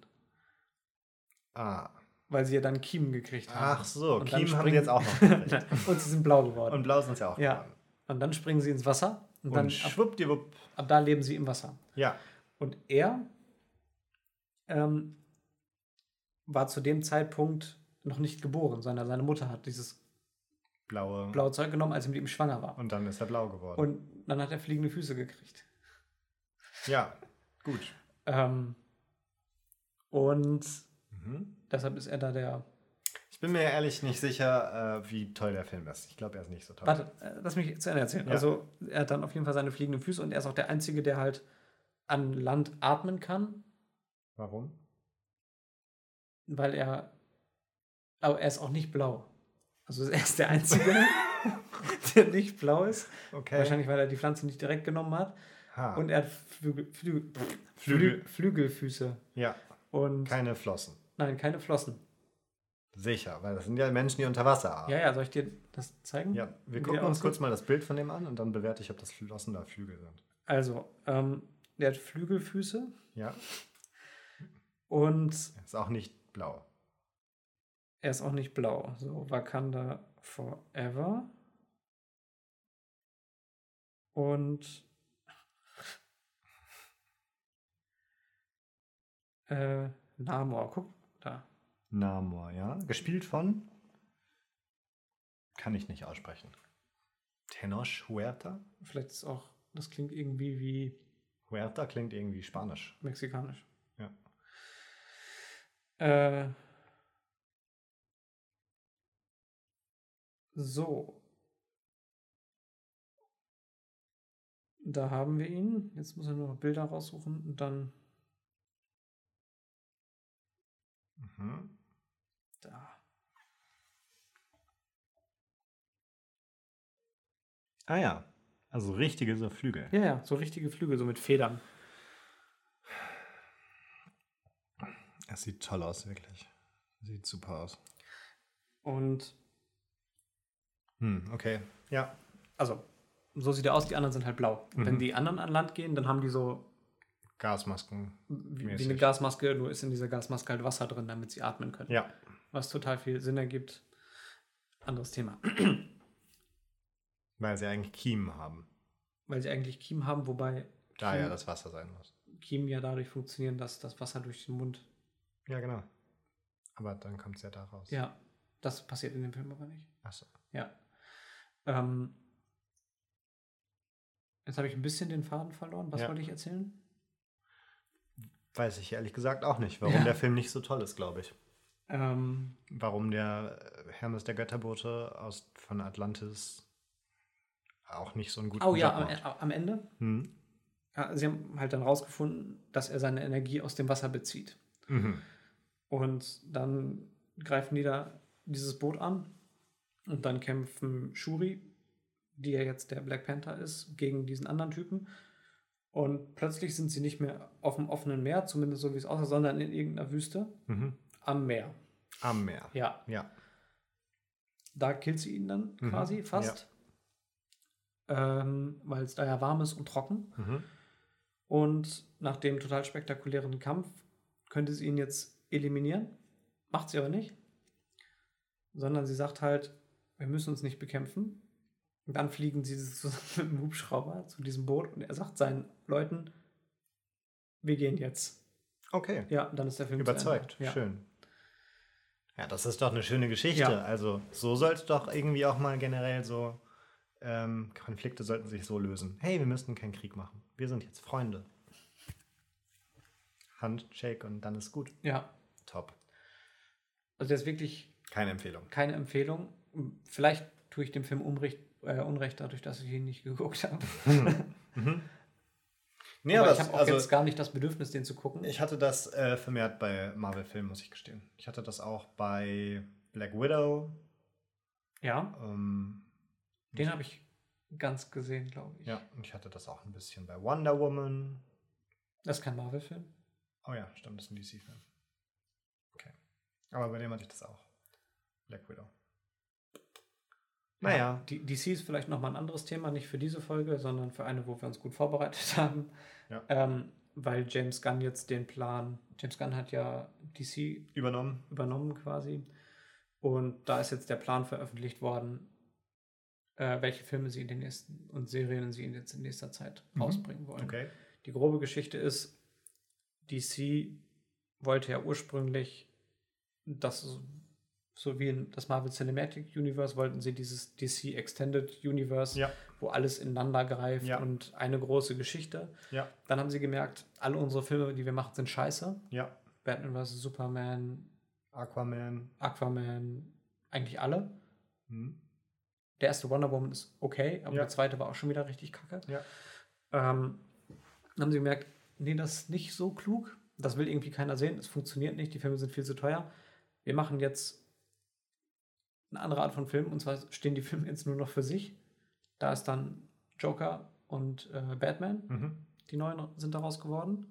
ah. weil sie ja dann Kiemen gekriegt haben. Ach so, Und dann Kiemen haben springen- die jetzt auch noch gekriegt. Und sie sind blau geworden. Und blau sind es ja auch Ja. geworden. Und dann springen sie ins Wasser und, dann Und ab, schwuppdiwupp. ab da leben sie im Wasser. Ja, Und er ähm, war zu dem Zeitpunkt noch nicht geboren, sondern seine Mutter hat dieses blaue. blaue Zeug genommen, als sie mit ihm schwanger war. Und dann ist er blau geworden. Und dann hat er fliegende Füße gekriegt. ja, gut. Ähm, und Mhm. deshalb ist er da der. Ich bin mir ehrlich nicht sicher, äh, wie toll der Film ist. Ich glaube, er ist nicht so toll. Warte, äh, lass mich zu Ende erzählen. Ja. Also, er hat dann auf jeden Fall seine fliegenden Füße und er ist auch der Einzige, der halt an Land atmen kann, Warum? weil er. Aber er ist auch nicht blau. Also, er ist der Einzige, der nicht blau ist. Okay. Wahrscheinlich, weil er die Pflanze nicht direkt genommen hat. Ha. Und er hat Flügel, Flügel, Flügel. Flü- Flügelfüße. Ja, Und keine Flossen. nein, keine Flossen. Sicher, weil das sind ja Menschen, die unter Wasser atmen. Ja, ja, soll ich dir das zeigen? Ja, wir Wie gucken der uns aussieht? kurz mal das Bild von dem an und dann bewerte ich, ob das Flossen oder Flügel sind. Also, ähm, der hat Flügelfüße Ja, und ist auch nicht blau. er ist auch nicht blau. So, Wakanda Forever. Und äh, Namor, guck, da. Namor, ja. Gespielt von? Kann ich nicht aussprechen. Tenoch Huerta? Vielleicht ist auch, das klingt irgendwie wie Huerta klingt irgendwie spanisch. mexikanisch. Ja. Äh, so. Da haben wir ihn. Jetzt muss er nur noch Bilder raussuchen und dann Mhm. da. Ah ja, also richtige so Flügel. Ja, ja, so richtige Flügel, so mit Federn. Es sieht toll aus, wirklich. Sieht super aus. Und Hm, okay. Ja. also, so sieht er aus, die anderen sind halt blau. Mhm. Wenn die anderen an Land gehen, dann haben die so Gasmasken. wie, wie Mäßig. eine Gasmaske, nur ist in dieser Gasmaske halt Wasser drin, damit sie atmen können. Ja. Was total viel Sinn ergibt. Anderes Thema. Weil sie eigentlich Kiemen haben. Weil sie eigentlich Kiemen haben, wobei Da Kiemen, ja das Wasser sein muss. Kiemen ja dadurch funktionieren, dass das Wasser durch den Mund. Ja, genau. Aber dann kommt es ja da raus. Ja, das passiert in dem Film aber nicht. Achso. Ja. Ähm, jetzt habe ich ein bisschen den Faden verloren. Was Ja. wollte ich erzählen? Weiß ich ehrlich gesagt auch nicht, warum Ja. der Film nicht so toll ist, glaube ich. Ähm, Warum der äh, Hermes der Götterbote aus, von Atlantis auch nicht so einen guten oh ja, Job am, macht. am Ende. Hm? Ja, sie haben halt dann rausgefunden, dass er seine Energie aus dem Wasser bezieht. Mhm. Und dann greifen die da dieses Boot an und dann kämpfen Shuri, die ja jetzt der Black Panther ist, gegen diesen anderen Typen. Und plötzlich sind sie nicht mehr auf dem offenen Meer, zumindest so wie es aussah, sondern in irgendeiner Wüste Mhm. am Meer. Am Meer. Ja. Ja. Da killt sie ihn dann Mhm. quasi fast. Ähm, weil es da ja warm ist und trocken. Mhm. Und nach dem total spektakulären Kampf könnte sie ihn jetzt eliminieren. Macht sie aber nicht. Sondern sie sagt halt, wir müssen uns nicht bekämpfen. Und dann fliegen sie zusammen mit dem Hubschrauber zu diesem Boot und er sagt seinen Leuten, wir gehen jetzt. Okay. Ja, und dann ist der Film Überzeugt. zu Ende. Ja. Schön. Ja, das ist doch eine schöne Geschichte. Ja. Also so sollte doch irgendwie auch mal generell so ähm, Konflikte sollten sich so lösen. Hey, wir müssen keinen Krieg machen. Wir sind jetzt Freunde. Handshake und dann ist gut. Ja. Top. Also der ist wirklich Keine Empfehlung. keine Empfehlung. Vielleicht tue ich dem Film Unrecht, äh, Unrecht dadurch, dass ich ihn nicht geguckt habe. Mhm. Nee, aber aber ich habe auch also, jetzt gar nicht das Bedürfnis, den zu gucken. ich hatte das äh, vermehrt bei Marvel-Filmen, muss ich gestehen. Ich hatte das auch bei Black Widow. Ja, Ähm, den habe ich ganz gesehen, glaube ich. ja, und ich hatte das auch ein bisschen bei Wonder Woman. Das ist kein Marvel-Film. Oh ja, stimmt, das ist ein D C-Film. Okay. Aber bei dem hatte ich das auch. Black Widow. Naja. Die D C ist vielleicht nochmal ein anderes Thema, nicht für diese Folge, sondern für eine, wo wir uns gut vorbereitet haben. Ja. Ähm, weil James Gunn jetzt den Plan, James Gunn hat ja D C Übernommen. übernommen quasi. Und da ist jetzt der Plan veröffentlicht worden, äh, welche Filme sie in den nächsten und Serien sie jetzt in nächster Zeit Mhm. rausbringen wollen. Okay. Die grobe Geschichte ist, D C wollte ja ursprünglich das, so wie in das Marvel Cinematic Universe, wollten sie dieses D C Extended Universe, Ja. wo alles ineinander greift Ja. und eine große Geschichte. Ja. Dann haben sie gemerkt, alle unsere Filme, die wir machen, sind scheiße. Ja. Batman versus. Superman, Aquaman. Aquaman, eigentlich alle. Mhm. Der erste Wonder Woman ist okay, aber Ja. der zweite war auch schon wieder richtig kacke. Ja. Ähm, dann haben sie gemerkt, nee, das ist nicht so klug. Das will irgendwie keiner sehen. Es funktioniert nicht. Die Filme sind viel zu teuer. Wir machen jetzt eine andere Art von Film. Und zwar stehen die Filme jetzt nur noch für sich. Da ist dann Joker und äh, Batman. Mhm. Die neuen sind daraus geworden.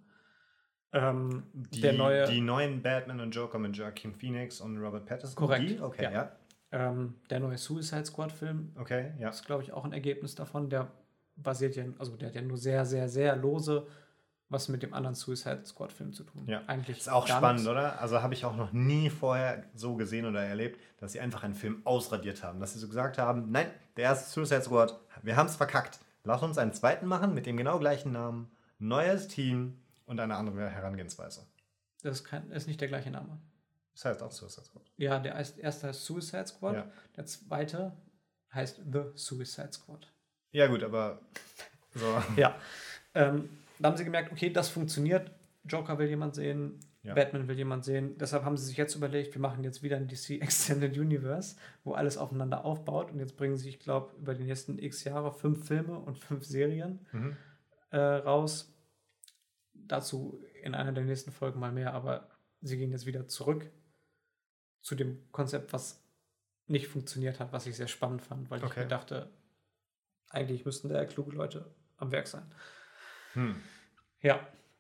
Ähm, Die, der neue, die neuen Batman und Joker mit Joaquin Phoenix und Robert Pattinson. Korrekt. Die? Okay, Ja. ja. ähm, der neue Suicide Squad-Film Okay, ja. ist, glaube ich, auch ein Ergebnis davon. Der basiert ja, also der hat ja nur sehr, sehr, sehr lose was mit dem anderen Suicide Squad-Film zu tun. Ja. Eigentlich Ist auch gar spannend, nichts. oder? Also habe ich auch noch nie vorher so gesehen oder erlebt, dass sie einfach einen Film ausradiert haben. Dass sie so gesagt haben, nein, der erste Suicide Squad, wir haben es verkackt. Lass uns einen zweiten machen mit dem genau gleichen Namen, neues Team und eine andere Herangehensweise. Das ist, kein, ist nicht der gleiche Name. Das heißt auch Suicide Squad. Ja, der heißt- erste heißt Suicide Squad, Ja. der zweite heißt The Suicide Squad. Ja gut, aber so. Ja. Ähm, da haben sie gemerkt, okay, das funktioniert. Joker will jemand sehen, Ja. Batman will jemand sehen. Deshalb haben sie sich jetzt überlegt, wir machen jetzt wieder ein D C Extended Universe, wo alles aufeinander aufbaut. Und jetzt bringen sie, ich glaube, über die nächsten x Jahre fünf Filme und fünf Serien Mhm. äh, raus. Dazu in einer der nächsten Folgen mal mehr, aber sie gehen jetzt wieder zurück zu dem Konzept, was nicht funktioniert hat, was ich sehr spannend fand, weil ich Okay. mir dachte, eigentlich müssten da ja kluge Leute am Werk sein. Hm. Ja,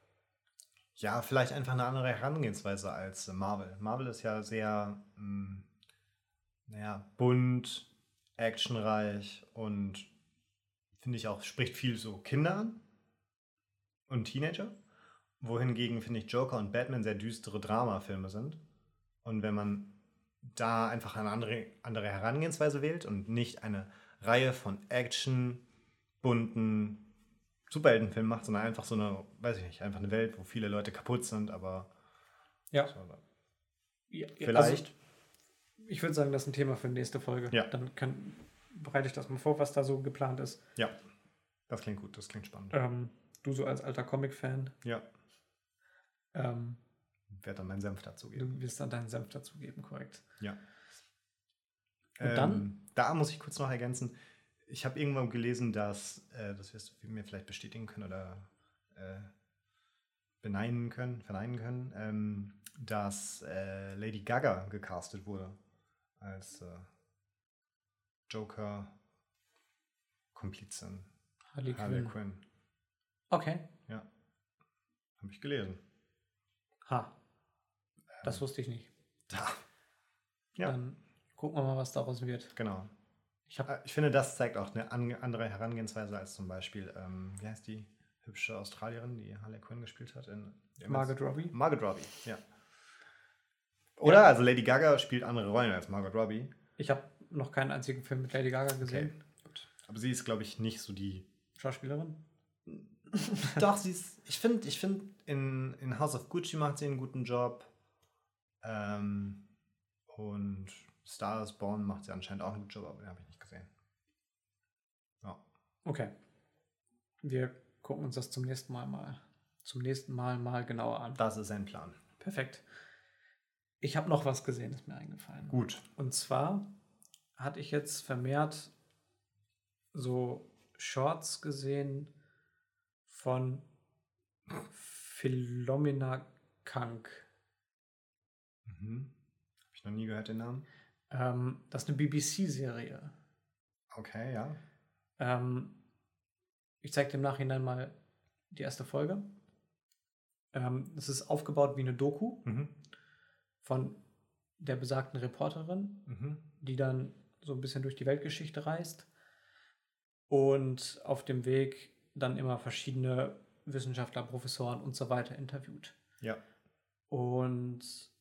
Ja, vielleicht einfach eine andere Herangehensweise als äh, Marvel. Marvel ist ja sehr, mh, naja, bunt, actionreich und finde ich auch, spricht viel so Kinder an und Teenager. Wohingegen finde ich Joker und Batman sehr düstere Dramafilme sind. Und wenn man da einfach eine andere, andere Herangehensweise wählt und nicht eine Reihe von Action, bunten Superheldenfilmen macht, sondern einfach so eine, weiß ich nicht, einfach eine Welt, wo viele Leute kaputt sind, aber ja. so, ja vielleicht. Also, ich würde sagen, das ist ein Thema für die nächste Folge. Ja. Dann kann, bereite ich das mal vor, was da so geplant ist. Ja, das klingt gut, das klingt spannend. Ähm, du so als alter Comic-Fan, Ja, ähm, werde dann meinen Senf dazugeben. du wirst dann deinen Senf dazugeben, korrekt. Ja. Und ähm, dann? Da muss ich kurz noch ergänzen. Ich habe irgendwann gelesen, dass, äh, das wirst du mir vielleicht bestätigen können oder äh, beneiden können, verneinen können, ähm, dass äh, Lady Gaga gecastet wurde als äh, Joker-Komplizin. Harley Harley Quinn. Quinn. Okay. Ja, habe ich gelesen. Ha. Das wusste ich nicht. Da. Ja. Dann gucken wir mal, was daraus wird. Genau. Ich, hab, Äh, Ich finde, das zeigt auch eine an- andere Herangehensweise als zum Beispiel, ähm, wie heißt die hübsche Australierin, die Harley Quinn gespielt hat? In, Margot Robbie. Margot Robbie, ja. Oder? Ja. Also Lady Gaga spielt andere Rollen als Margot Robbie. Ich habe noch keinen einzigen Film mit Lady Gaga gesehen. Okay, gut. Aber sie ist, glaube ich, nicht so die... Schauspielerin? Doch, sie ist... Ich finde, ich find, in, in House of Gucci macht sie einen guten Job. Ähm, und Star is Born macht sie anscheinend auch einen guten Job, aber den habe ich nicht gesehen. Ja. Okay. Wir gucken uns das zum nächsten Mal mal zum nächsten Mal mal genauer an. Das ist ein Plan. Perfekt. Ich habe noch was gesehen, ist mir eingefallen. Gut. Und zwar hatte ich jetzt vermehrt so Shorts gesehen von Philomena Kank. Mhm. Habe ich noch nie gehört, den Namen. Ähm, das ist eine B B C-Serie. Okay, ja. Ähm, ich zeige dir im Nachhinein mal die erste Folge. Ähm, es ist aufgebaut wie eine Doku Mhm. von der besagten Reporterin, Mhm. die dann so ein bisschen durch die Weltgeschichte reist und auf dem Weg dann immer verschiedene Wissenschaftler, Professoren und so weiter interviewt. Ja. Und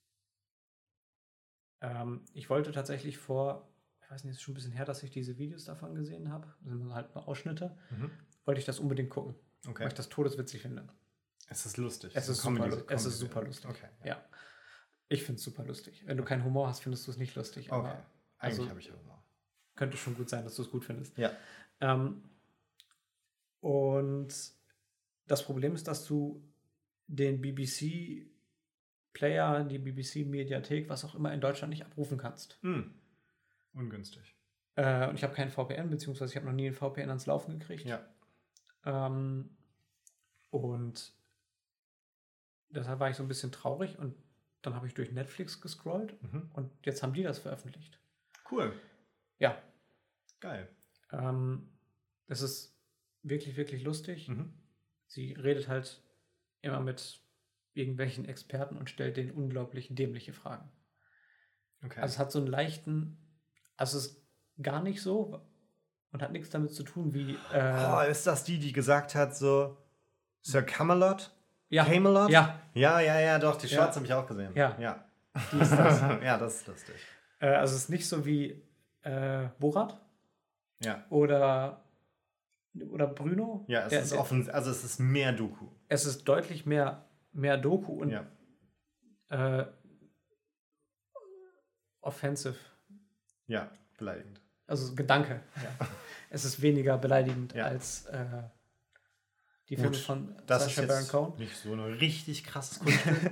ähm, ich wollte tatsächlich vor, ich weiß nicht, es ist schon ein bisschen her, dass ich diese Videos davon gesehen habe, das sind halt nur Ausschnitte, Mhm. wollte ich das unbedingt gucken, Okay. weil ich das todeswitzig finde. Es ist lustig. Es ist, Comedy- super, es ist Comedy. super lustig. Okay. Ja. Ich finde es super lustig. Wenn du keinen Humor hast, findest du es nicht lustig. Okay. Aber Eigentlich also- habe ich ja Humor. könnte schon gut sein, dass du es gut findest. Ja. Ähm, und das Problem ist, dass du den B B C-Player, die B B C-Mediathek, was auch immer in Deutschland nicht abrufen kannst. Hm. Ungünstig. Äh, und ich habe keinen V P N, beziehungsweise ich habe noch nie einen V P N ans Laufen gekriegt. Ja. Ähm, und deshalb war ich so ein bisschen traurig und dann habe ich durch Netflix gescrollt Mhm. und jetzt haben die das veröffentlicht. Cool. Ja, Geil. ähm, es ist wirklich, wirklich lustig. Mhm. Sie redet halt immer mit irgendwelchen Experten und stellt denen unglaublich dämliche Fragen. Okay. Also es hat so einen leichten, also es ist gar nicht so und hat nichts damit zu tun wie äh, oh, ist das die, die gesagt hat, so Sir Camelot? ja, Camelot? ja, Ja, ja, ja, doch, die Ja. Shorts habe ich auch gesehen. Ja. Ja. die ist das. Ja, das ist lustig. äh, also es ist nicht so wie äh, Borat Ja. oder oder Bruno. Ja, es Der- ist der- offen, also es ist mehr Doku. Es ist deutlich mehr, mehr Doku und Ja. äh, offensive. Ja, beleidigend. Also Gedanke. Ja. Es ist weniger beleidigend Ja. als äh, die Gut, Filme von Das Sacha ist Baron jetzt Cohen. nicht so ein richtig krasses Kunststück.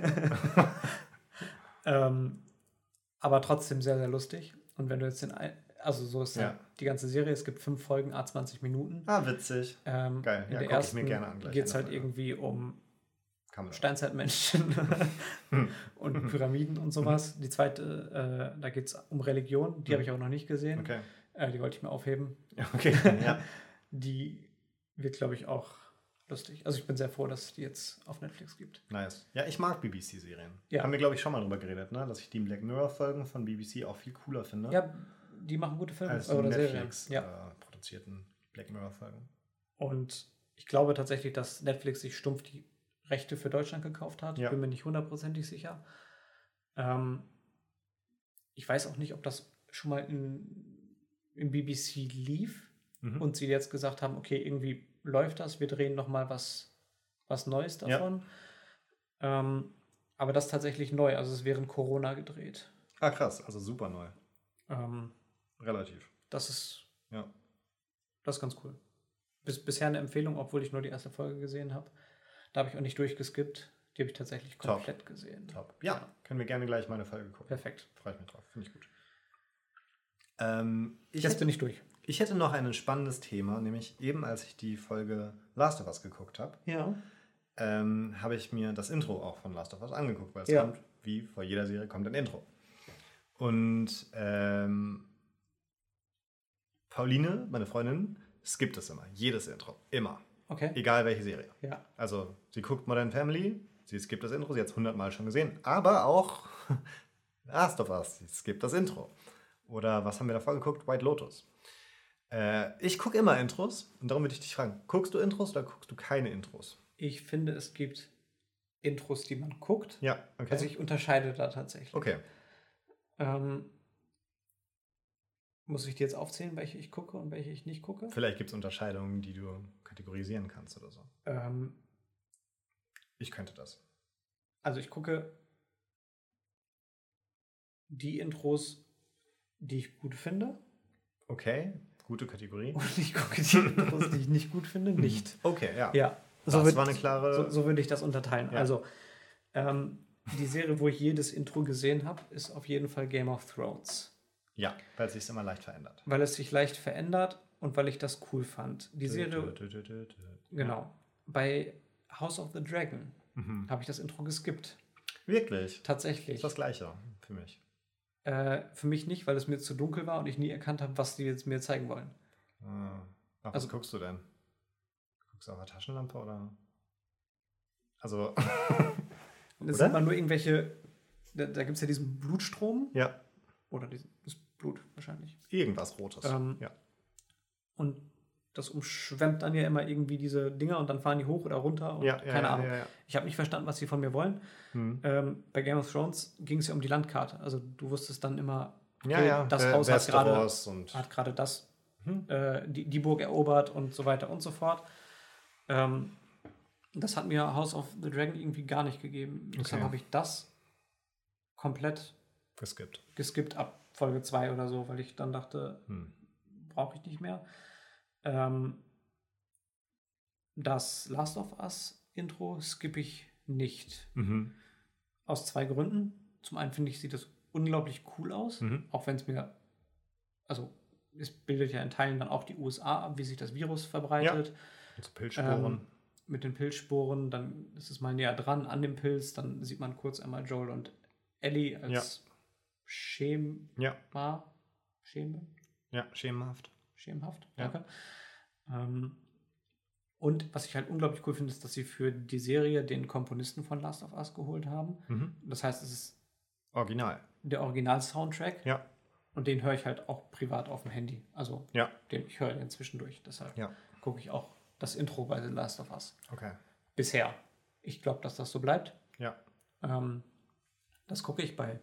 Ähm, aber trotzdem sehr, sehr lustig. Und wenn du jetzt den, ein- also so ist Ja. halt die ganze Serie, es gibt fünf Folgen, a zwanzig Minuten. Ah, witzig. Ähm, Geil. In Ja, der guck ich ersten mir gerne an gleich geht es eine halt Folge. irgendwie um Camelot. Steinzeitmenschen und Pyramiden und sowas. Die zweite, äh, da geht es um Religion, die habe ich auch noch nicht gesehen. Okay. Äh, die wollte ich mir aufheben. Ja, okay. Ja. Die wird, glaube ich, auch lustig. Also ich bin sehr froh, dass es die jetzt auf Netflix gibt. Nice. Ja, ich mag B B C-Serien. Ja. Haben wir, glaube ich, schon mal drüber geredet, ne? Dass ich die Black Mirror-Folgen von B B C auch viel cooler finde. Ja, die machen gute Filme als äh, die oder Serien. Netflix Ja. äh, produzierten Black Mirror-Folgen. Und ich glaube tatsächlich, dass Netflix sich stumpf die Rechte für Deutschland gekauft hat. Ja. Bin mir nicht hundertprozentig sicher. Ähm, ich weiß auch nicht, ob das schon mal in, im B B C lief Mhm. und sie jetzt gesagt haben, okay, irgendwie läuft das, wir drehen noch mal was, was Neues Ja. davon. Ähm, aber das ist tatsächlich neu. Also es ist während Corona gedreht. Ah, krass. Also super neu. Ähm, Relativ. das ist Ja. Das ist ganz cool. Bis, bisher eine Empfehlung, obwohl ich nur die erste Folge gesehen habe. Da habe ich auch nicht durchgeskippt. Die habe ich tatsächlich Top. komplett gesehen. Top. Ja, können wir gerne gleich mal eine Folge gucken. Perfekt. Freue ich mich drauf. Finde ich gut. Ähm, ich, Jetzt hätte, bin ich durch. ich hätte noch ein spannendes Thema, nämlich eben als ich die Folge Last of Us geguckt habe, Ja. ähm, habe ich mir das Intro auch von Last of Us angeguckt, weil es Ja. kommt, wie vor jeder Serie kommt ein Intro. Und ähm, Pauline, meine Freundin, skippt es immer. Jedes Intro. Immer. Okay. Egal welche Serie. Ja. Also sie guckt Modern Family, sie skippt das Intro, sie hat es hundertmal schon gesehen, aber auch Last of Us, sie skippt das Intro. Oder was haben wir davor geguckt? White Lotus. Äh, ich gucke immer Intros und darum würde ich dich fragen, guckst du Intros oder guckst du keine Intros? Ich finde, es gibt Intros, die man guckt. Ja, okay. Also ich unterscheide da tatsächlich. Okay. Ähm, muss ich dir jetzt aufzählen, welche ich gucke und welche ich nicht gucke? Vielleicht gibt es Unterscheidungen, die du kategorisieren kannst oder so. Ähm, Ich könnte das. also ich gucke die Intros, die ich gut finde. Okay, gute Kategorie. Und ich gucke die Intros, die ich nicht gut finde, nicht. Okay, ja. Ja, Das so würd, war eine klare... So, so würde ich das unterteilen. Ja. Also, ähm, die Serie, wo ich jedes Intro gesehen habe, ist auf jeden Fall Game of Thrones. Ja, weil es sich immer leicht verändert. Weil es sich leicht verändert und weil ich das cool fand. Die Serie... Dö, dö, dö, dö. Genau. Bei House of the Dragon Mhm. habe ich das Intro geskippt. Wirklich? Tatsächlich. Ist das Gleiche für mich. Äh, für mich nicht, weil es mir zu dunkel war und ich nie erkannt habe, was die jetzt mir zeigen wollen. Ah. Ach, was Also- guckst du denn? Guckst du auf der Taschenlampe oder? Also, Das Oder? sind mal nur irgendwelche... Da, da gibt es ja diesen Blutstrom. ja, Oder diesen, das Blut wahrscheinlich. irgendwas Rotes. Ähm, ja. Und das umschwemmt dann ja immer irgendwie diese Dinger und dann fahren die hoch oder runter. Und Ja, ja, keine ja, Ahnung. Ja, ja. Ich habe nicht verstanden, was sie von mir wollen. Hm. Ähm, bei Game of Thrones ging es ja um die Landkarte. Also du wusstest dann immer, Ja, okay, ja. das Wer- Haus hat gerade Westeros und hat gerade das, Hm. äh, die, die Burg erobert und so weiter und so fort. Ähm, das hat mir House of the Dragon irgendwie gar nicht gegeben. Deshalb Okay. habe ich das komplett geskippt. geskippt ab Folge zwei oder so, weil ich dann dachte, Hm. brauche ich nicht mehr. Ähm, das Last of Us Intro skippe ich nicht. Mhm. Aus zwei Gründen. Zum einen finde ich, sieht das unglaublich cool aus, Mhm. auch wenn es mir, also es bildet ja in Teilen dann auch die U S A ab, wie sich das Virus verbreitet. Und so Pilzsporen. Ähm, mit den Pilzsporen, dann ist es mal näher dran an dem Pilz, dann sieht man kurz einmal Joel und Ellie als Schema, ja, Schema, ja, schemenhaft. schemenhaft, Ja. danke. Ähm, und was ich halt unglaublich cool finde, ist, dass sie für die Serie den Komponisten von Last of Us geholt haben. Mhm. Das heißt, es ist Original. der Original-Soundtrack Ja, und den höre ich halt auch privat auf dem Handy. Also ja, den, ich höre den zwischendurch. Deshalb ja. gucke ich auch das Intro bei The Last of Us. Okay. Bisher. Ich glaube, dass das so bleibt. Ja. Ähm, das gucke ich bei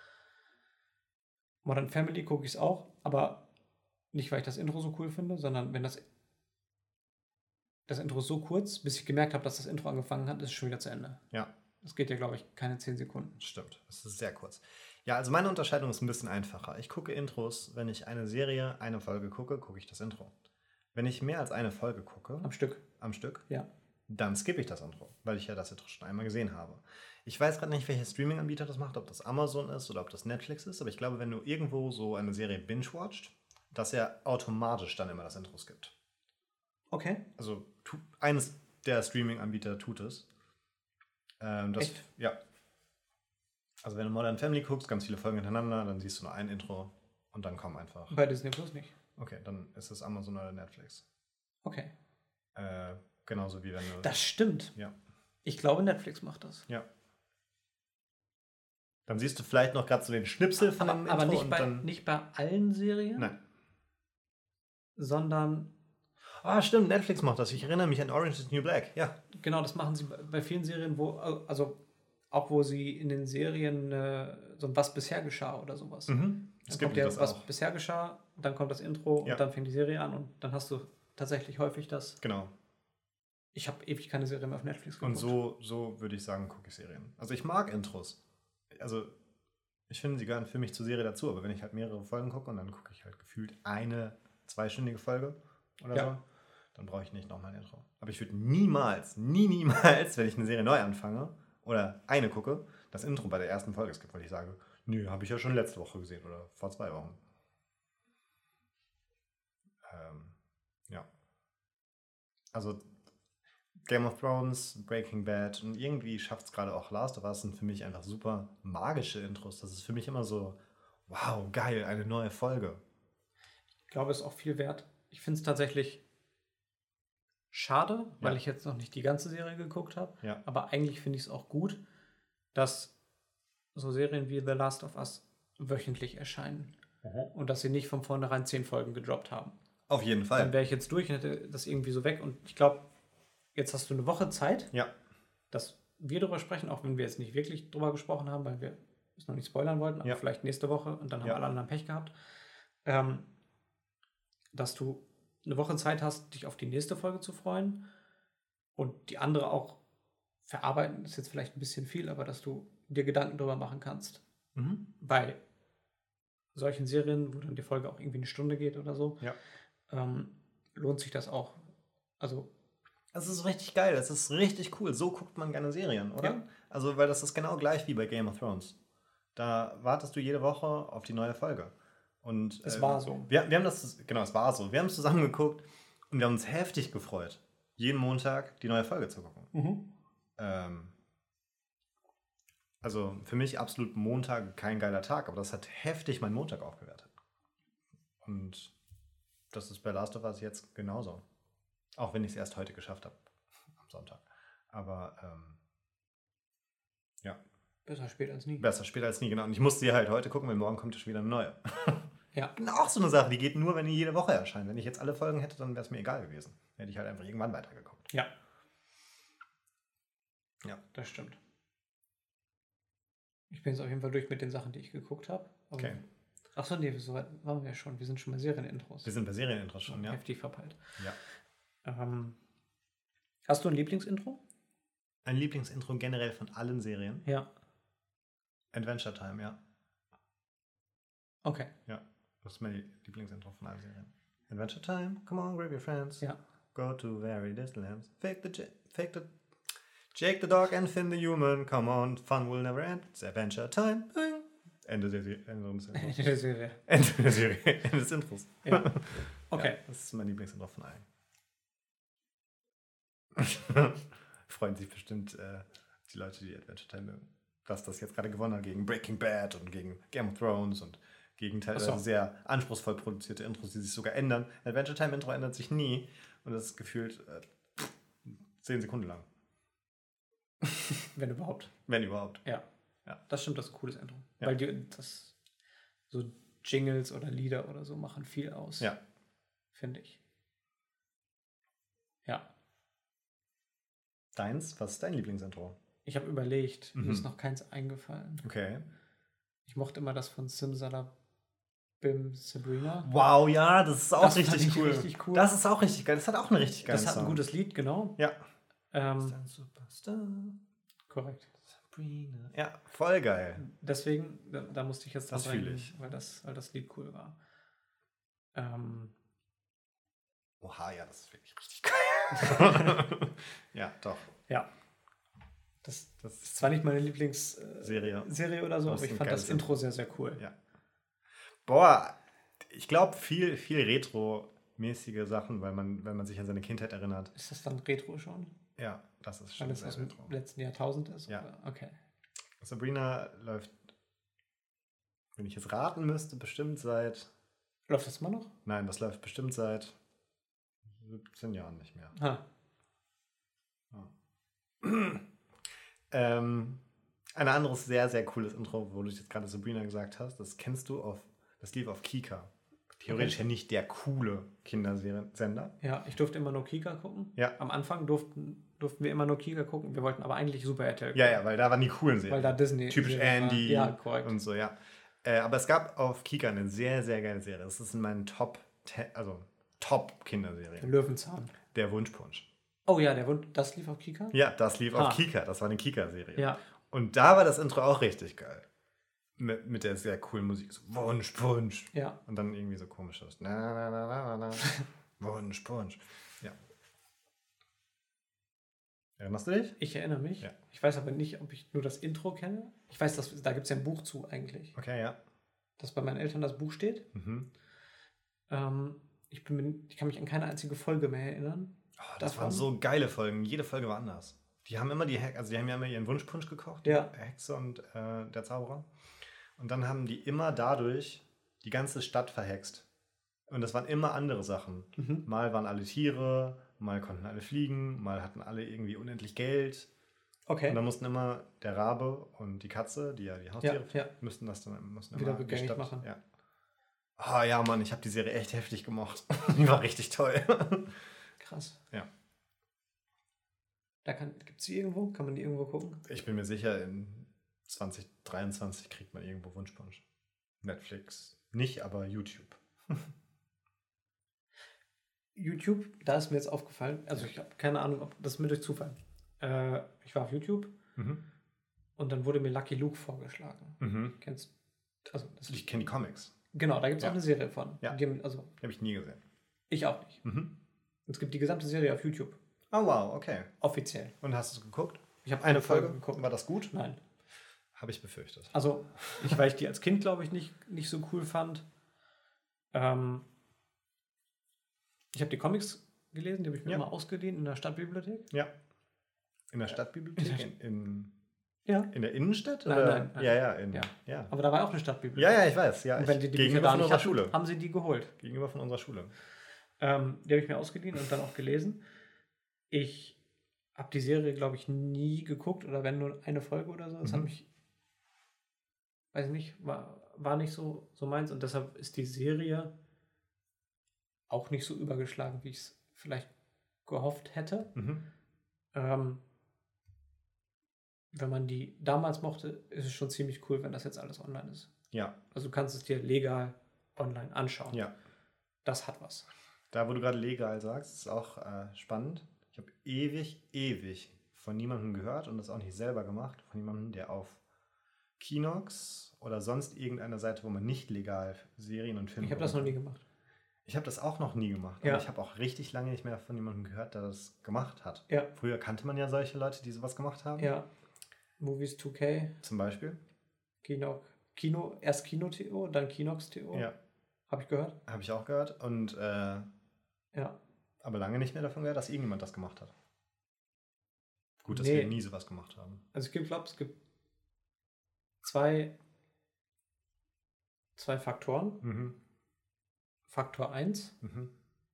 Modern Family, gucke ich es auch, aber nicht, weil ich das Intro so cool finde, sondern wenn das das Intro ist so kurz, bis ich gemerkt habe, dass das Intro angefangen hat, ist es schon wieder zu Ende. Ja. Das geht ja, glaube ich, keine zehn Sekunden. Stimmt, das ist sehr kurz. Ja, also meine Unterscheidung ist ein bisschen einfacher. Ich gucke Intros, wenn ich eine Serie, eine Folge gucke, gucke ich das Intro. Wenn ich mehr als eine Folge gucke, Am Stück. am Stück, Ja. dann skippe ich das Intro, weil ich ja das Intro schon einmal gesehen habe. Ich weiß gerade nicht, welcher Streaming-Anbieter das macht, ob das Amazon ist oder ob das Netflix ist, aber ich glaube, wenn du irgendwo so eine Serie binge-watcht, dass er automatisch dann immer das Intro skippt. Okay. Also tu, eines der Streaming-Anbieter tut es. Ähm, das, Echt? Ja. Also wenn du Modern Family guckst, ganz viele Folgen hintereinander, dann siehst du nur ein Intro und dann kommen einfach. Bei Disney Plus nicht. Okay, dann ist es Amazon oder Netflix. Okay. Äh, genauso wie wenn du... Das stimmt. Ja. Ich glaube, Netflix macht das. Ja. Dann siehst du vielleicht noch gerade so den Schnipsel von dem Aber, aber Intro nicht, und bei, dann... nicht bei allen Serien, Nein. sondern Ah, stimmt, Netflix macht das. Ich erinnere mich an Orange is the New Black. Ja. genau, das machen sie bei bei vielen Serien, wo, also auch wo sie in den Serien äh, so ein Was bisher geschah oder sowas. Mhm. Dann Es kommt gibt ja das Was auch. bisher geschah, dann kommt das Intro Ja. und dann fängt die Serie an und dann hast du tatsächlich häufig das. Genau. Ich habe ewig keine Serie mehr auf Netflix geguckt. Und so, so würde ich sagen, gucke ich Serien. Also ich mag Intros. Also ich finde, sie gehören für mich zur Serie dazu, aber wenn ich halt mehrere Folgen gucke und dann gucke ich halt gefühlt eine zweistündige Folge oder Ja. so, dann brauche ich nicht nochmal ein Intro. Aber ich würde niemals, nie, niemals, wenn ich eine Serie neu anfange oder eine gucke, das Intro bei der ersten Folge skippen, weil ich sage, nö, habe ich ja schon letzte Woche gesehen oder vor zwei Wochen. Ähm, ja. Also Game of Thrones, Breaking Bad und irgendwie schafft es gerade auch Last of Us, sind für mich einfach super magische Intros. Das ist für mich immer so, wow, geil, eine neue Folge. Ich glaube, es ist auch viel wert. Ich finde es tatsächlich schade, weil Ja. ich jetzt noch nicht die ganze Serie geguckt habe. Ja. Aber eigentlich finde ich es auch gut, dass so Serien wie The Last of Us wöchentlich erscheinen. und dass sie nicht von vornherein zehn Folgen gedroppt haben. Auf jeden Dann Fall. wäre ich jetzt durch und hätte das irgendwie so weg. Und ich glaube, jetzt hast du eine Woche Zeit, Ja. dass wir darüber sprechen, auch wenn wir jetzt nicht wirklich drüber gesprochen haben, weil wir es noch nicht spoilern wollten, aber Ja. vielleicht nächste Woche und dann haben Ja. alle anderen Pech gehabt, ähm, dass du eine Woche Zeit hast, dich auf die nächste Folge zu freuen und die andere auch verarbeiten, ist jetzt vielleicht ein bisschen viel, aber dass du dir Gedanken darüber machen kannst. Mhm. Bei solchen Serien, wo dann die Folge auch irgendwie eine Stunde geht oder so, Ja. ähm, lohnt sich das auch. Also, Das ist richtig geil, das ist richtig cool. So guckt man gerne Serien, oder? Ja. Also, weil das ist genau gleich wie bei Game of Thrones. Da wartest du jede Woche auf die neue Folge. Und, es äh, war so. Wir, wir haben das, genau, es war so. Wir haben es zusammen geguckt und wir haben uns heftig gefreut, jeden Montag die neue Folge zu gucken. Mhm. Ähm, also für mich absolut Montag kein geiler Tag, aber das hat heftig meinen Montag aufgewertet. Und das ist bei Last of Us jetzt genauso. Auch wenn ich es erst heute geschafft habe, am Sonntag. Aber ähm, ja, Besser spät als nie. besser später als nie, genau. Und ich musste sie halt heute gucken, weil morgen kommt ja schon wieder eine neue. Ja. Und auch so eine Sache, die geht nur, wenn die jede Woche erscheint. Wenn ich jetzt alle Folgen hätte, dann wäre es mir egal gewesen. Hätte ich halt einfach irgendwann weitergeguckt. Ja. Ja. Das stimmt. Ich bin jetzt auf jeden Fall durch mit den Sachen, die ich geguckt habe. Okay. Achso, nee, so weit waren wir schon. Wir sind schon bei Serienintros. Wir sind bei Serienintros schon, ja. Heftig verpeilt. Ja. Ähm, hast du ein Lieblingsintro? Ein Lieblingsintro generell von allen Serien? Ja. Adventure Time, ja. Okay. Ja, das ist mein Lieblingsintro von allen Serien. Adventure Time, come on, grab your friends. Ja. Go to very distant lands. Fake the, J- fake the, Jake the dog and Finn the human. Come on, fun will never end. It's Adventure Time. Bing. Ende der Serie. Ende des Intros. Der Serie. Ende der Serie. Ende des Intros. Ja. Okay. Ja, das ist mein Lieblingsintro von allen. Freuen sich bestimmt äh, die Leute, die Adventure Time mögen. Dass das jetzt gerade gewonnen hat gegen Breaking Bad und gegen Game of Thrones und gegen teilweise Ach so. sehr anspruchsvoll produzierte Intros, die sich sogar ändern. Adventure Time Intro ändert sich nie und das ist gefühlt äh, zehn Sekunden lang. Wenn überhaupt. Wenn überhaupt. Ja. Ja. Das stimmt, das ist ein cooles Intro. Ja. Weil die, das so Jingles oder Lieder oder so machen viel aus. Ja. Finde ich. Ja. Deins? Was ist dein Lieblingsintro? Ich habe überlegt, Mhm. mir ist noch keins eingefallen. Okay. Ich mochte immer das von Simsalabim Sabrina. Wow, ja, das ist auch Das fand richtig ich cool. richtig cool. Das ist auch richtig geil. Das hat auch eine richtig geile Das hat ein Song. gutes Lied, genau. Ja. Ähm, Superstar. korrekt. Sabrina. Ja, voll geil. Deswegen, da, da musste ich jetzt Das dran fühl denken, ich. Weil das, weil das Lied cool war. Ähm, Oha, ja, das ist wirklich richtig geil. Ja, doch. ja. Das Das ist zwar nicht meine Lieblingsserie Serie. Serie oder so, Das aber ist ich ein fand das geiles Intro sehr, sehr cool. Ja. Boah, ich glaube viel, viel Retro-mäßige Sachen, weil man, wenn man sich an seine Kindheit erinnert. Ist das dann Retro schon? Ja, das ist Weil schon das sehr aus dem Retro. letzten Jahrtausend ist? Ja. Oder? Okay. Sabrina läuft, wenn ich jetzt raten müsste, bestimmt seit, Läuft das immer noch? nein, das läuft bestimmt seit siebzehn Jahren nicht mehr. Ha. Ähm, ein anderes sehr, sehr cooles Intro, wo du jetzt gerade Sabrina gesagt hast, das kennst du auf, das lief auf Kika. Theoretisch Okay. ja nicht der coole Kindersender. Ja, ich durfte immer nur Kika gucken. Ja. Am Anfang durften, durften wir immer nur Kika gucken. Wir wollten aber eigentlich Super R T L gucken. Ja, ja, weil da waren die coolen Serien. Weil da Disney. Typisch Serien Andy war. Ja, korrekt. und so, ja. Äh, aber es gab auf Kika eine sehr, sehr geile Serie. Das ist in meinen Top, also Top-Kinderserien. Löwenzahn. Der Wunschpunsch. Oh ja, der Wund, das lief auf Kika? Ja, das lief Ha. auf Kika. Das war eine Kika-Serie. Ja. Und da war das Intro auch richtig geil. Mit, mit der sehr coolen Musik. So Wunschpunsch. Ja. Und dann irgendwie so komisches. Na, na, na, na, na, na. Wunschpunsch. Ja. Erinnerst du dich? Ich erinnere mich. Ja. Ich weiß aber nicht, ob ich nur das Intro kenne. Ich weiß, dass, da gibt es ja ein Buch zu eigentlich. Okay, ja. Dass bei meinen Eltern das Buch steht. Mhm. Ähm, ich, bin, mir- ich kann mich an keine einzige Folge mehr erinnern. Oh, das Davon? waren so geile Folgen. Jede Folge war anders. Die haben immer die Hex, also die haben ja immer ihren Wunschpunsch gekocht, Ja. die Hexe und äh, der Zauberer. Und dann haben die immer dadurch die ganze Stadt verhext. Und das waren immer andere Sachen. Mhm. Mal waren alle Tiere, mal konnten alle fliegen, mal hatten alle irgendwie unendlich Geld. Okay. Und dann mussten immer der Rabe und die Katze, die ja die Haustiere, Ja, ja. müssten das dann mussten Wieder immer die rückgängig Stadt- machen. Ja. Oh ja, Mann, ich habe die Serie echt heftig gemocht. Die war richtig toll. Krass. Ja. Da gibt es die irgendwo? Kann man die irgendwo gucken? Ich bin mir sicher, in zwanzig dreiundzwanzig kriegt man irgendwo Wunschpunsch. Netflix nicht, aber YouTube. YouTube, da ist mir jetzt aufgefallen, also ich habe keine Ahnung, ob das ist mir durch Zufall. Äh, ich war auf YouTube Mhm. und dann wurde mir Lucky Luke vorgeschlagen. Mhm. Kennst also das Ich kenne die Comics. Genau, da gibt es Ja. auch eine Serie von. Ja. Die haben, also Die habe ich nie gesehen. ich auch nicht. Mhm. Es gibt die gesamte Serie auf YouTube. Oh wow, okay. Offiziell. Und hast du es geguckt? Ich habe Eine Folge geguckt. War das gut? Nein. Habe ich befürchtet. Also, ich, weil ich die als Kind, glaube ich, nicht, nicht so cool fand. Ähm, ich habe die Comics gelesen, die habe ich mir Ja. immer ausgeliehen in der Stadtbibliothek. Ja. In der Stadtbibliothek? In, in, Ja. in der Innenstadt? Nein, oder? nein, nein. Ja, ja, in, Ja. ja. Aber da war auch eine Stadtbibliothek. Ja, ja, ich weiß. Ja, Und wenn ich, die die Bücher gegenüber da von nicht unserer hatten, Schule. haben sie die geholt. Gegenüber von unserer Schule. Ähm, die habe ich mir ausgeliehen und dann auch gelesen. Ich habe die Serie, glaube ich, nie geguckt oder wenn nur eine Folge oder so. Das Mhm. hat mich, weiß ich nicht, war, war nicht so, so meins und deshalb ist die Serie auch nicht so übergeschlagen, wie ich es vielleicht gehofft hätte. Mhm. Ähm, wenn man die damals mochte, ist es schon ziemlich cool, wenn das jetzt alles online ist. Ja, Also du kannst es dir legal online anschauen. ja. Das hat was. Da, wo du gerade legal sagst, ist auch äh, spannend. Ich habe ewig, ewig von niemandem gehört und das auch nicht selber gemacht, von jemandem, der auf Kinox oder sonst irgendeiner Seite, wo man nicht legal Serien und Filme Ich habe das noch gucken nie kann. gemacht. Ich habe das auch noch nie gemacht, Ja. aber ich habe auch richtig lange nicht mehr von jemandem gehört, der das gemacht hat. Ja. Früher kannte man ja solche Leute, die sowas gemacht haben. Ja. Movies zwei K, Zum Beispiel. Kino, Kino erst Kino-T O, dann Kinox-T O. Ja, Habe ich gehört. habe ich auch gehört. Und äh, Ja. aber lange nicht mehr davon gehört, dass irgendjemand das gemacht hat. Gut, dass Nee. wir nie sowas gemacht haben. Also ich glaube, es gibt zwei, zwei Faktoren. Mhm. Faktor eins, Mhm.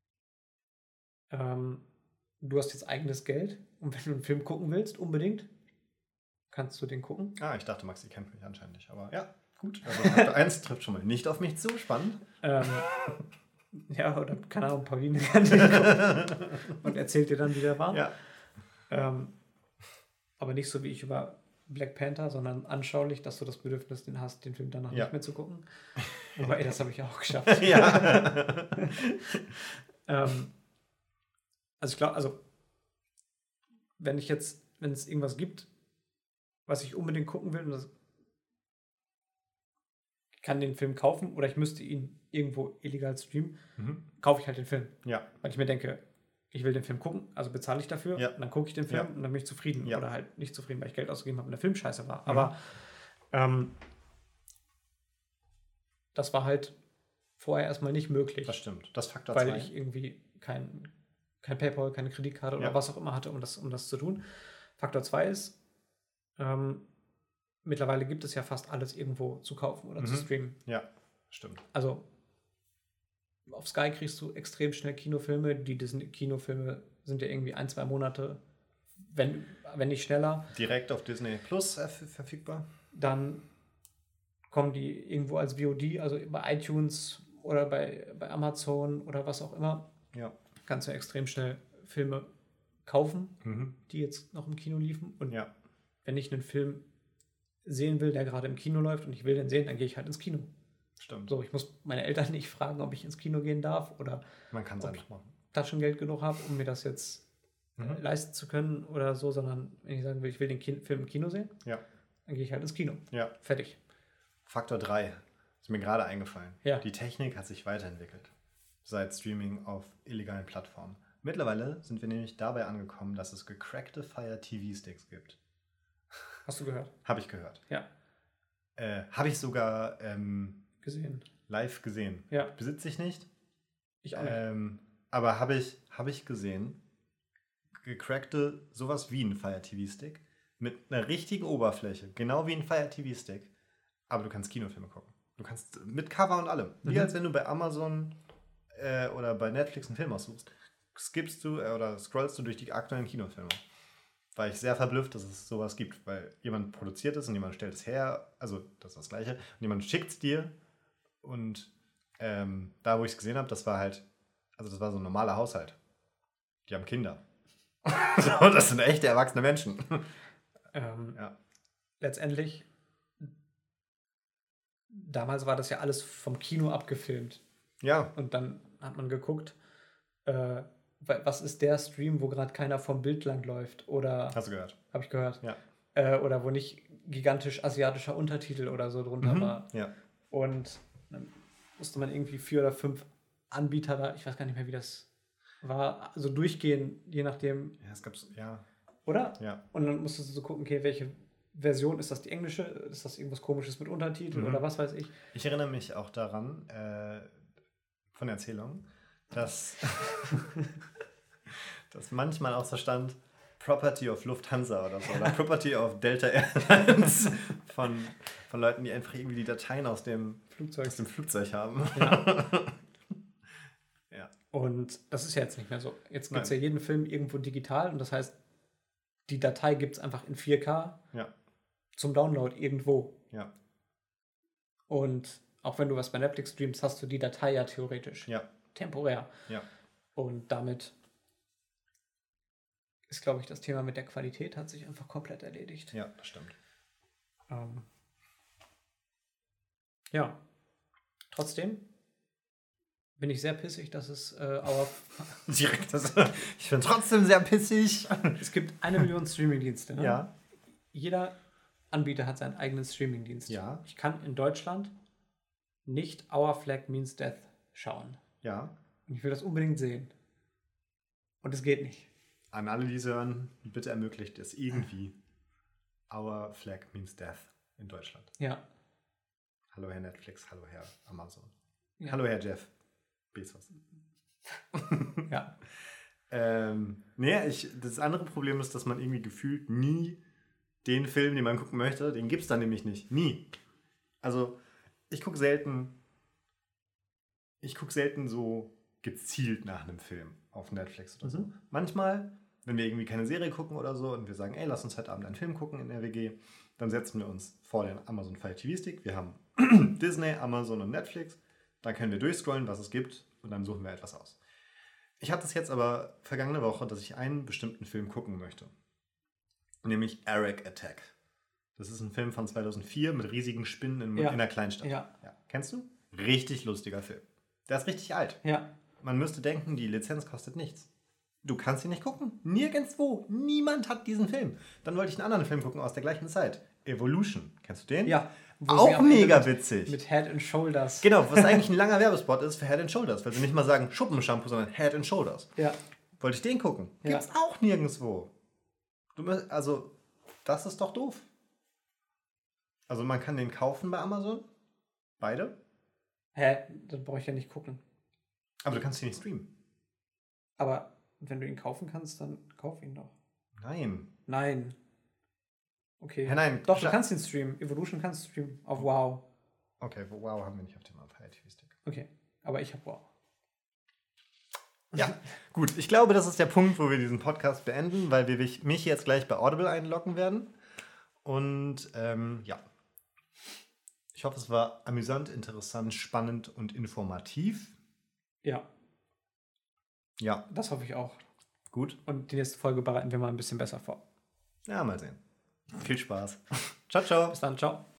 ähm, du hast jetzt eigenes Geld und wenn du einen Film gucken willst, unbedingt, kannst du den gucken. Ah, ich dachte, Maxi kennt mich anscheinend nicht. Aber ja, gut. Also Faktor eins trifft schon mal nicht auf mich zu. Spannend. Ähm, ja, oder keine Ahnung, Pauline kann den gucken und erzählt dir dann, wie der war. Ja. Ähm, aber nicht so wie ich über Black Panther, sondern anschaulich, dass du das Bedürfnis den hast, den Film danach Ja. nicht mehr zu gucken. Wobei, das habe ich auch geschafft. Ja. ähm, also ich glaube, also wenn ich jetzt, wenn es irgendwas gibt, was ich unbedingt gucken will, und das ich kann den Film kaufen oder ich müsste ihn irgendwo illegal streamen, Mhm. kaufe ich halt den Film. Ja. Weil ich mir denke, ich will den Film gucken, also bezahle ich dafür, Ja. und dann gucke ich den Film Ja. und dann bin ich zufrieden. Ja. Oder halt nicht zufrieden, weil ich Geld ausgegeben habe und der Film scheiße war. Mhm. Aber ähm, das war halt vorher erstmal nicht möglich, Das stimmt. Das ist Faktor weil zwei. ich irgendwie kein, kein PayPal, keine Kreditkarte oder Ja. was auch immer hatte, um das, um das zu tun. Faktor zwei ist, ähm, mittlerweile gibt es ja fast alles irgendwo zu kaufen oder zu Mhm. streamen. Ja, stimmt. Also auf Sky kriegst du extrem schnell Kinofilme. Die Disney-Kinofilme sind ja irgendwie ein, zwei Monate, wenn, wenn nicht schneller. Direkt auf Disney Plus äh, verfügbar. Dann kommen die irgendwo als V O D, also bei iTunes oder bei, bei Amazon oder was auch immer. Ja. Kannst du extrem schnell Filme kaufen, Mhm. die jetzt noch im Kino liefen. Und Ja. wenn ich einen Film sehen will, der gerade im Kino läuft und ich will den sehen, dann gehe ich halt ins Kino. Stimmt. So, ich muss meine Eltern nicht fragen, ob ich ins Kino gehen darf oder Man kann es Ob- einfach machen. Taschengeld genug habe, um mir das jetzt äh, Mhm. leisten zu können oder so, sondern wenn ich sagen will, ich will den Kin- Film im Kino sehen, Ja. dann gehe ich halt ins Kino. Ja. Fertig. Faktor drei. Ist mir gerade eingefallen. Ja. Die Technik hat sich weiterentwickelt. Seit Streaming auf illegalen Plattformen. Mittlerweile sind wir nämlich dabei angekommen, dass es gecrackte Fire T V-Sticks gibt. Hast du gehört? Habe ich gehört. Ja, Äh, Habe ich sogar ähm, gesehen. live gesehen. Ja, Besitze ich nicht. ich auch nicht. Ähm, aber habe ich, hab ich gesehen, gecrackte sowas wie ein Fire T V-Stick mit einer richtigen Oberfläche, genau wie ein Fire T V-Stick, aber du kannst Kinofilme gucken. Du kannst mit Cover und allem. Wie Mhm. als wenn du bei Amazon äh, oder bei Netflix einen Film aussuchst, skippst du äh, oder scrollst du durch die aktuellen Kinofilme. War ich sehr verblüfft, dass es sowas gibt, weil jemand produziert es und jemand stellt es her, also das ist das Gleiche, und jemand schickt es dir und ähm, da, wo ich es gesehen habe, das war halt, also das war so ein normaler Haushalt. Die haben Kinder. So, das sind echte erwachsene Menschen. Ähm, Ja. Letztendlich, damals war das ja alles vom Kino abgefilmt. Ja, Und dann hat man geguckt, äh, wa- was ist der Stream, wo gerade keiner vom Bild lang läuft? Oder, hast du gehört. habe ich gehört, Ja. äh, oder wo nicht gigantisch asiatischer Untertitel oder so drunter Mhm. war. Ja. Und dann musste man irgendwie vier oder fünf Anbieter da, ich weiß gar nicht mehr, wie das war, also durchgehen, je nachdem, Ja, es gab so, ja. oder? Ja. Und dann musstest du so gucken, okay, welche Version, ist das die englische? Ist das irgendwas Komisches mit Untertitel Mhm. oder was weiß ich? Ich erinnere mich auch daran, äh, von Erzählungen, dass, dass manchmal auch so stand, Property of Lufthansa oder so, oder Property of Delta Airlines von, von Leuten, die einfach irgendwie die Dateien aus dem Flugzeug. aus dem Flugzeug haben. Ja. Ja. Und das ist ja jetzt nicht mehr so. Jetzt gibt es ja Nein. jeden Film irgendwo digital und das heißt, die Datei gibt es einfach in vier K Ja. zum Download irgendwo. Ja. Und auch wenn du was bei Netflix streamst, hast du die Datei ja theoretisch. Ja. Temporär. Ja. Und damit ist, glaube ich, das Thema mit der Qualität hat sich einfach komplett erledigt. Ja, das stimmt. Ähm, ja. Trotzdem bin ich sehr pissig, dass es äh, our Direkt das, ich bin trotzdem sehr pissig. es gibt eine Million Streamingdienste. Ne? Ja. Jeder Anbieter hat seinen eigenen Streamingdienst. Ja. Ich kann in Deutschland nicht Our Flag Means Death schauen. Ja. Und ich will das unbedingt sehen. Und es geht nicht. An alle, die es hören, bitte ermöglicht es irgendwie. Our Flag Means Death in Deutschland. Ja. Hallo Herr Netflix, hallo Herr Amazon. Ja. Hallo Herr Jeff Bezos. Ja. ähm, nee, ich, das andere Problem ist, dass man irgendwie gefühlt nie den Film, den man gucken möchte, den gibt es dann nämlich nicht. Nie. Also, ich gucke selten, ich gucke selten so gezielt nach einem Film auf Netflix oder so. Mhm. Manchmal, wenn wir irgendwie keine Serie gucken oder so und wir sagen, ey, lass uns heute Abend einen Film gucken in der W G, dann setzen wir uns vor den Amazon Fire T V-Stick. Wir haben Disney, Amazon und Netflix. Dann können wir durchscrollen, was es gibt und dann suchen wir etwas aus. Ich hatte es jetzt aber vergangene Woche, dass ich einen bestimmten Film gucken möchte. Nämlich Eric Attack. Das ist ein Film von zweitausendvier mit riesigen Spinnen in, Ja. in einer Kleinstadt. Ja. Ja. Kennst du? Richtig lustiger Film. Der ist richtig alt. Ja. Man müsste denken, die Lizenz kostet nichts. Du kannst ihn nicht gucken. Nirgendwo. Niemand hat diesen Film. Dann wollte ich einen anderen Film gucken aus der gleichen Zeit. Evolution. Kennst du den? Ja. Wo sie Auch am Ende mega mit, witzig. Mit Head and Shoulders. Genau, was eigentlich ein langer Werbespot ist für Head and Shoulders. Weil sie nicht mal sagen Schuppenshampoo, sondern Head and Shoulders. Ja. Wollte ich den gucken. Ja. Gibt's auch nirgendwo. Du, mü- also, das ist doch doof. Also man kann den kaufen bei Amazon. Beide. Hä? Dann brauche ich ja nicht gucken. Aber du kannst ihn nicht streamen. Aber wenn du ihn kaufen kannst, dann kauf ihn doch. Nein. Nein. Okay. Ja, nein. Doch, du Klar. kannst ihn streamen. Evolution kannst du streamen. Auf Wow. Okay, wow, haben wir nicht auf dem Fire T V-Stick. Okay. Aber ich hab Wow. Ja, gut. Ich glaube, das ist der Punkt, wo wir diesen Podcast beenden, weil wir mich- mich jetzt gleich bei Audible einloggen werden. Und ähm, ja. Ich hoffe, es war amüsant, interessant, spannend und informativ. Ja, Ja, das hoffe ich auch. gut. Und die nächste Folge bereiten wir mal ein bisschen besser vor. Ja, mal sehen. Viel Spaß. Ciao, ciao. Bis dann. Ciao.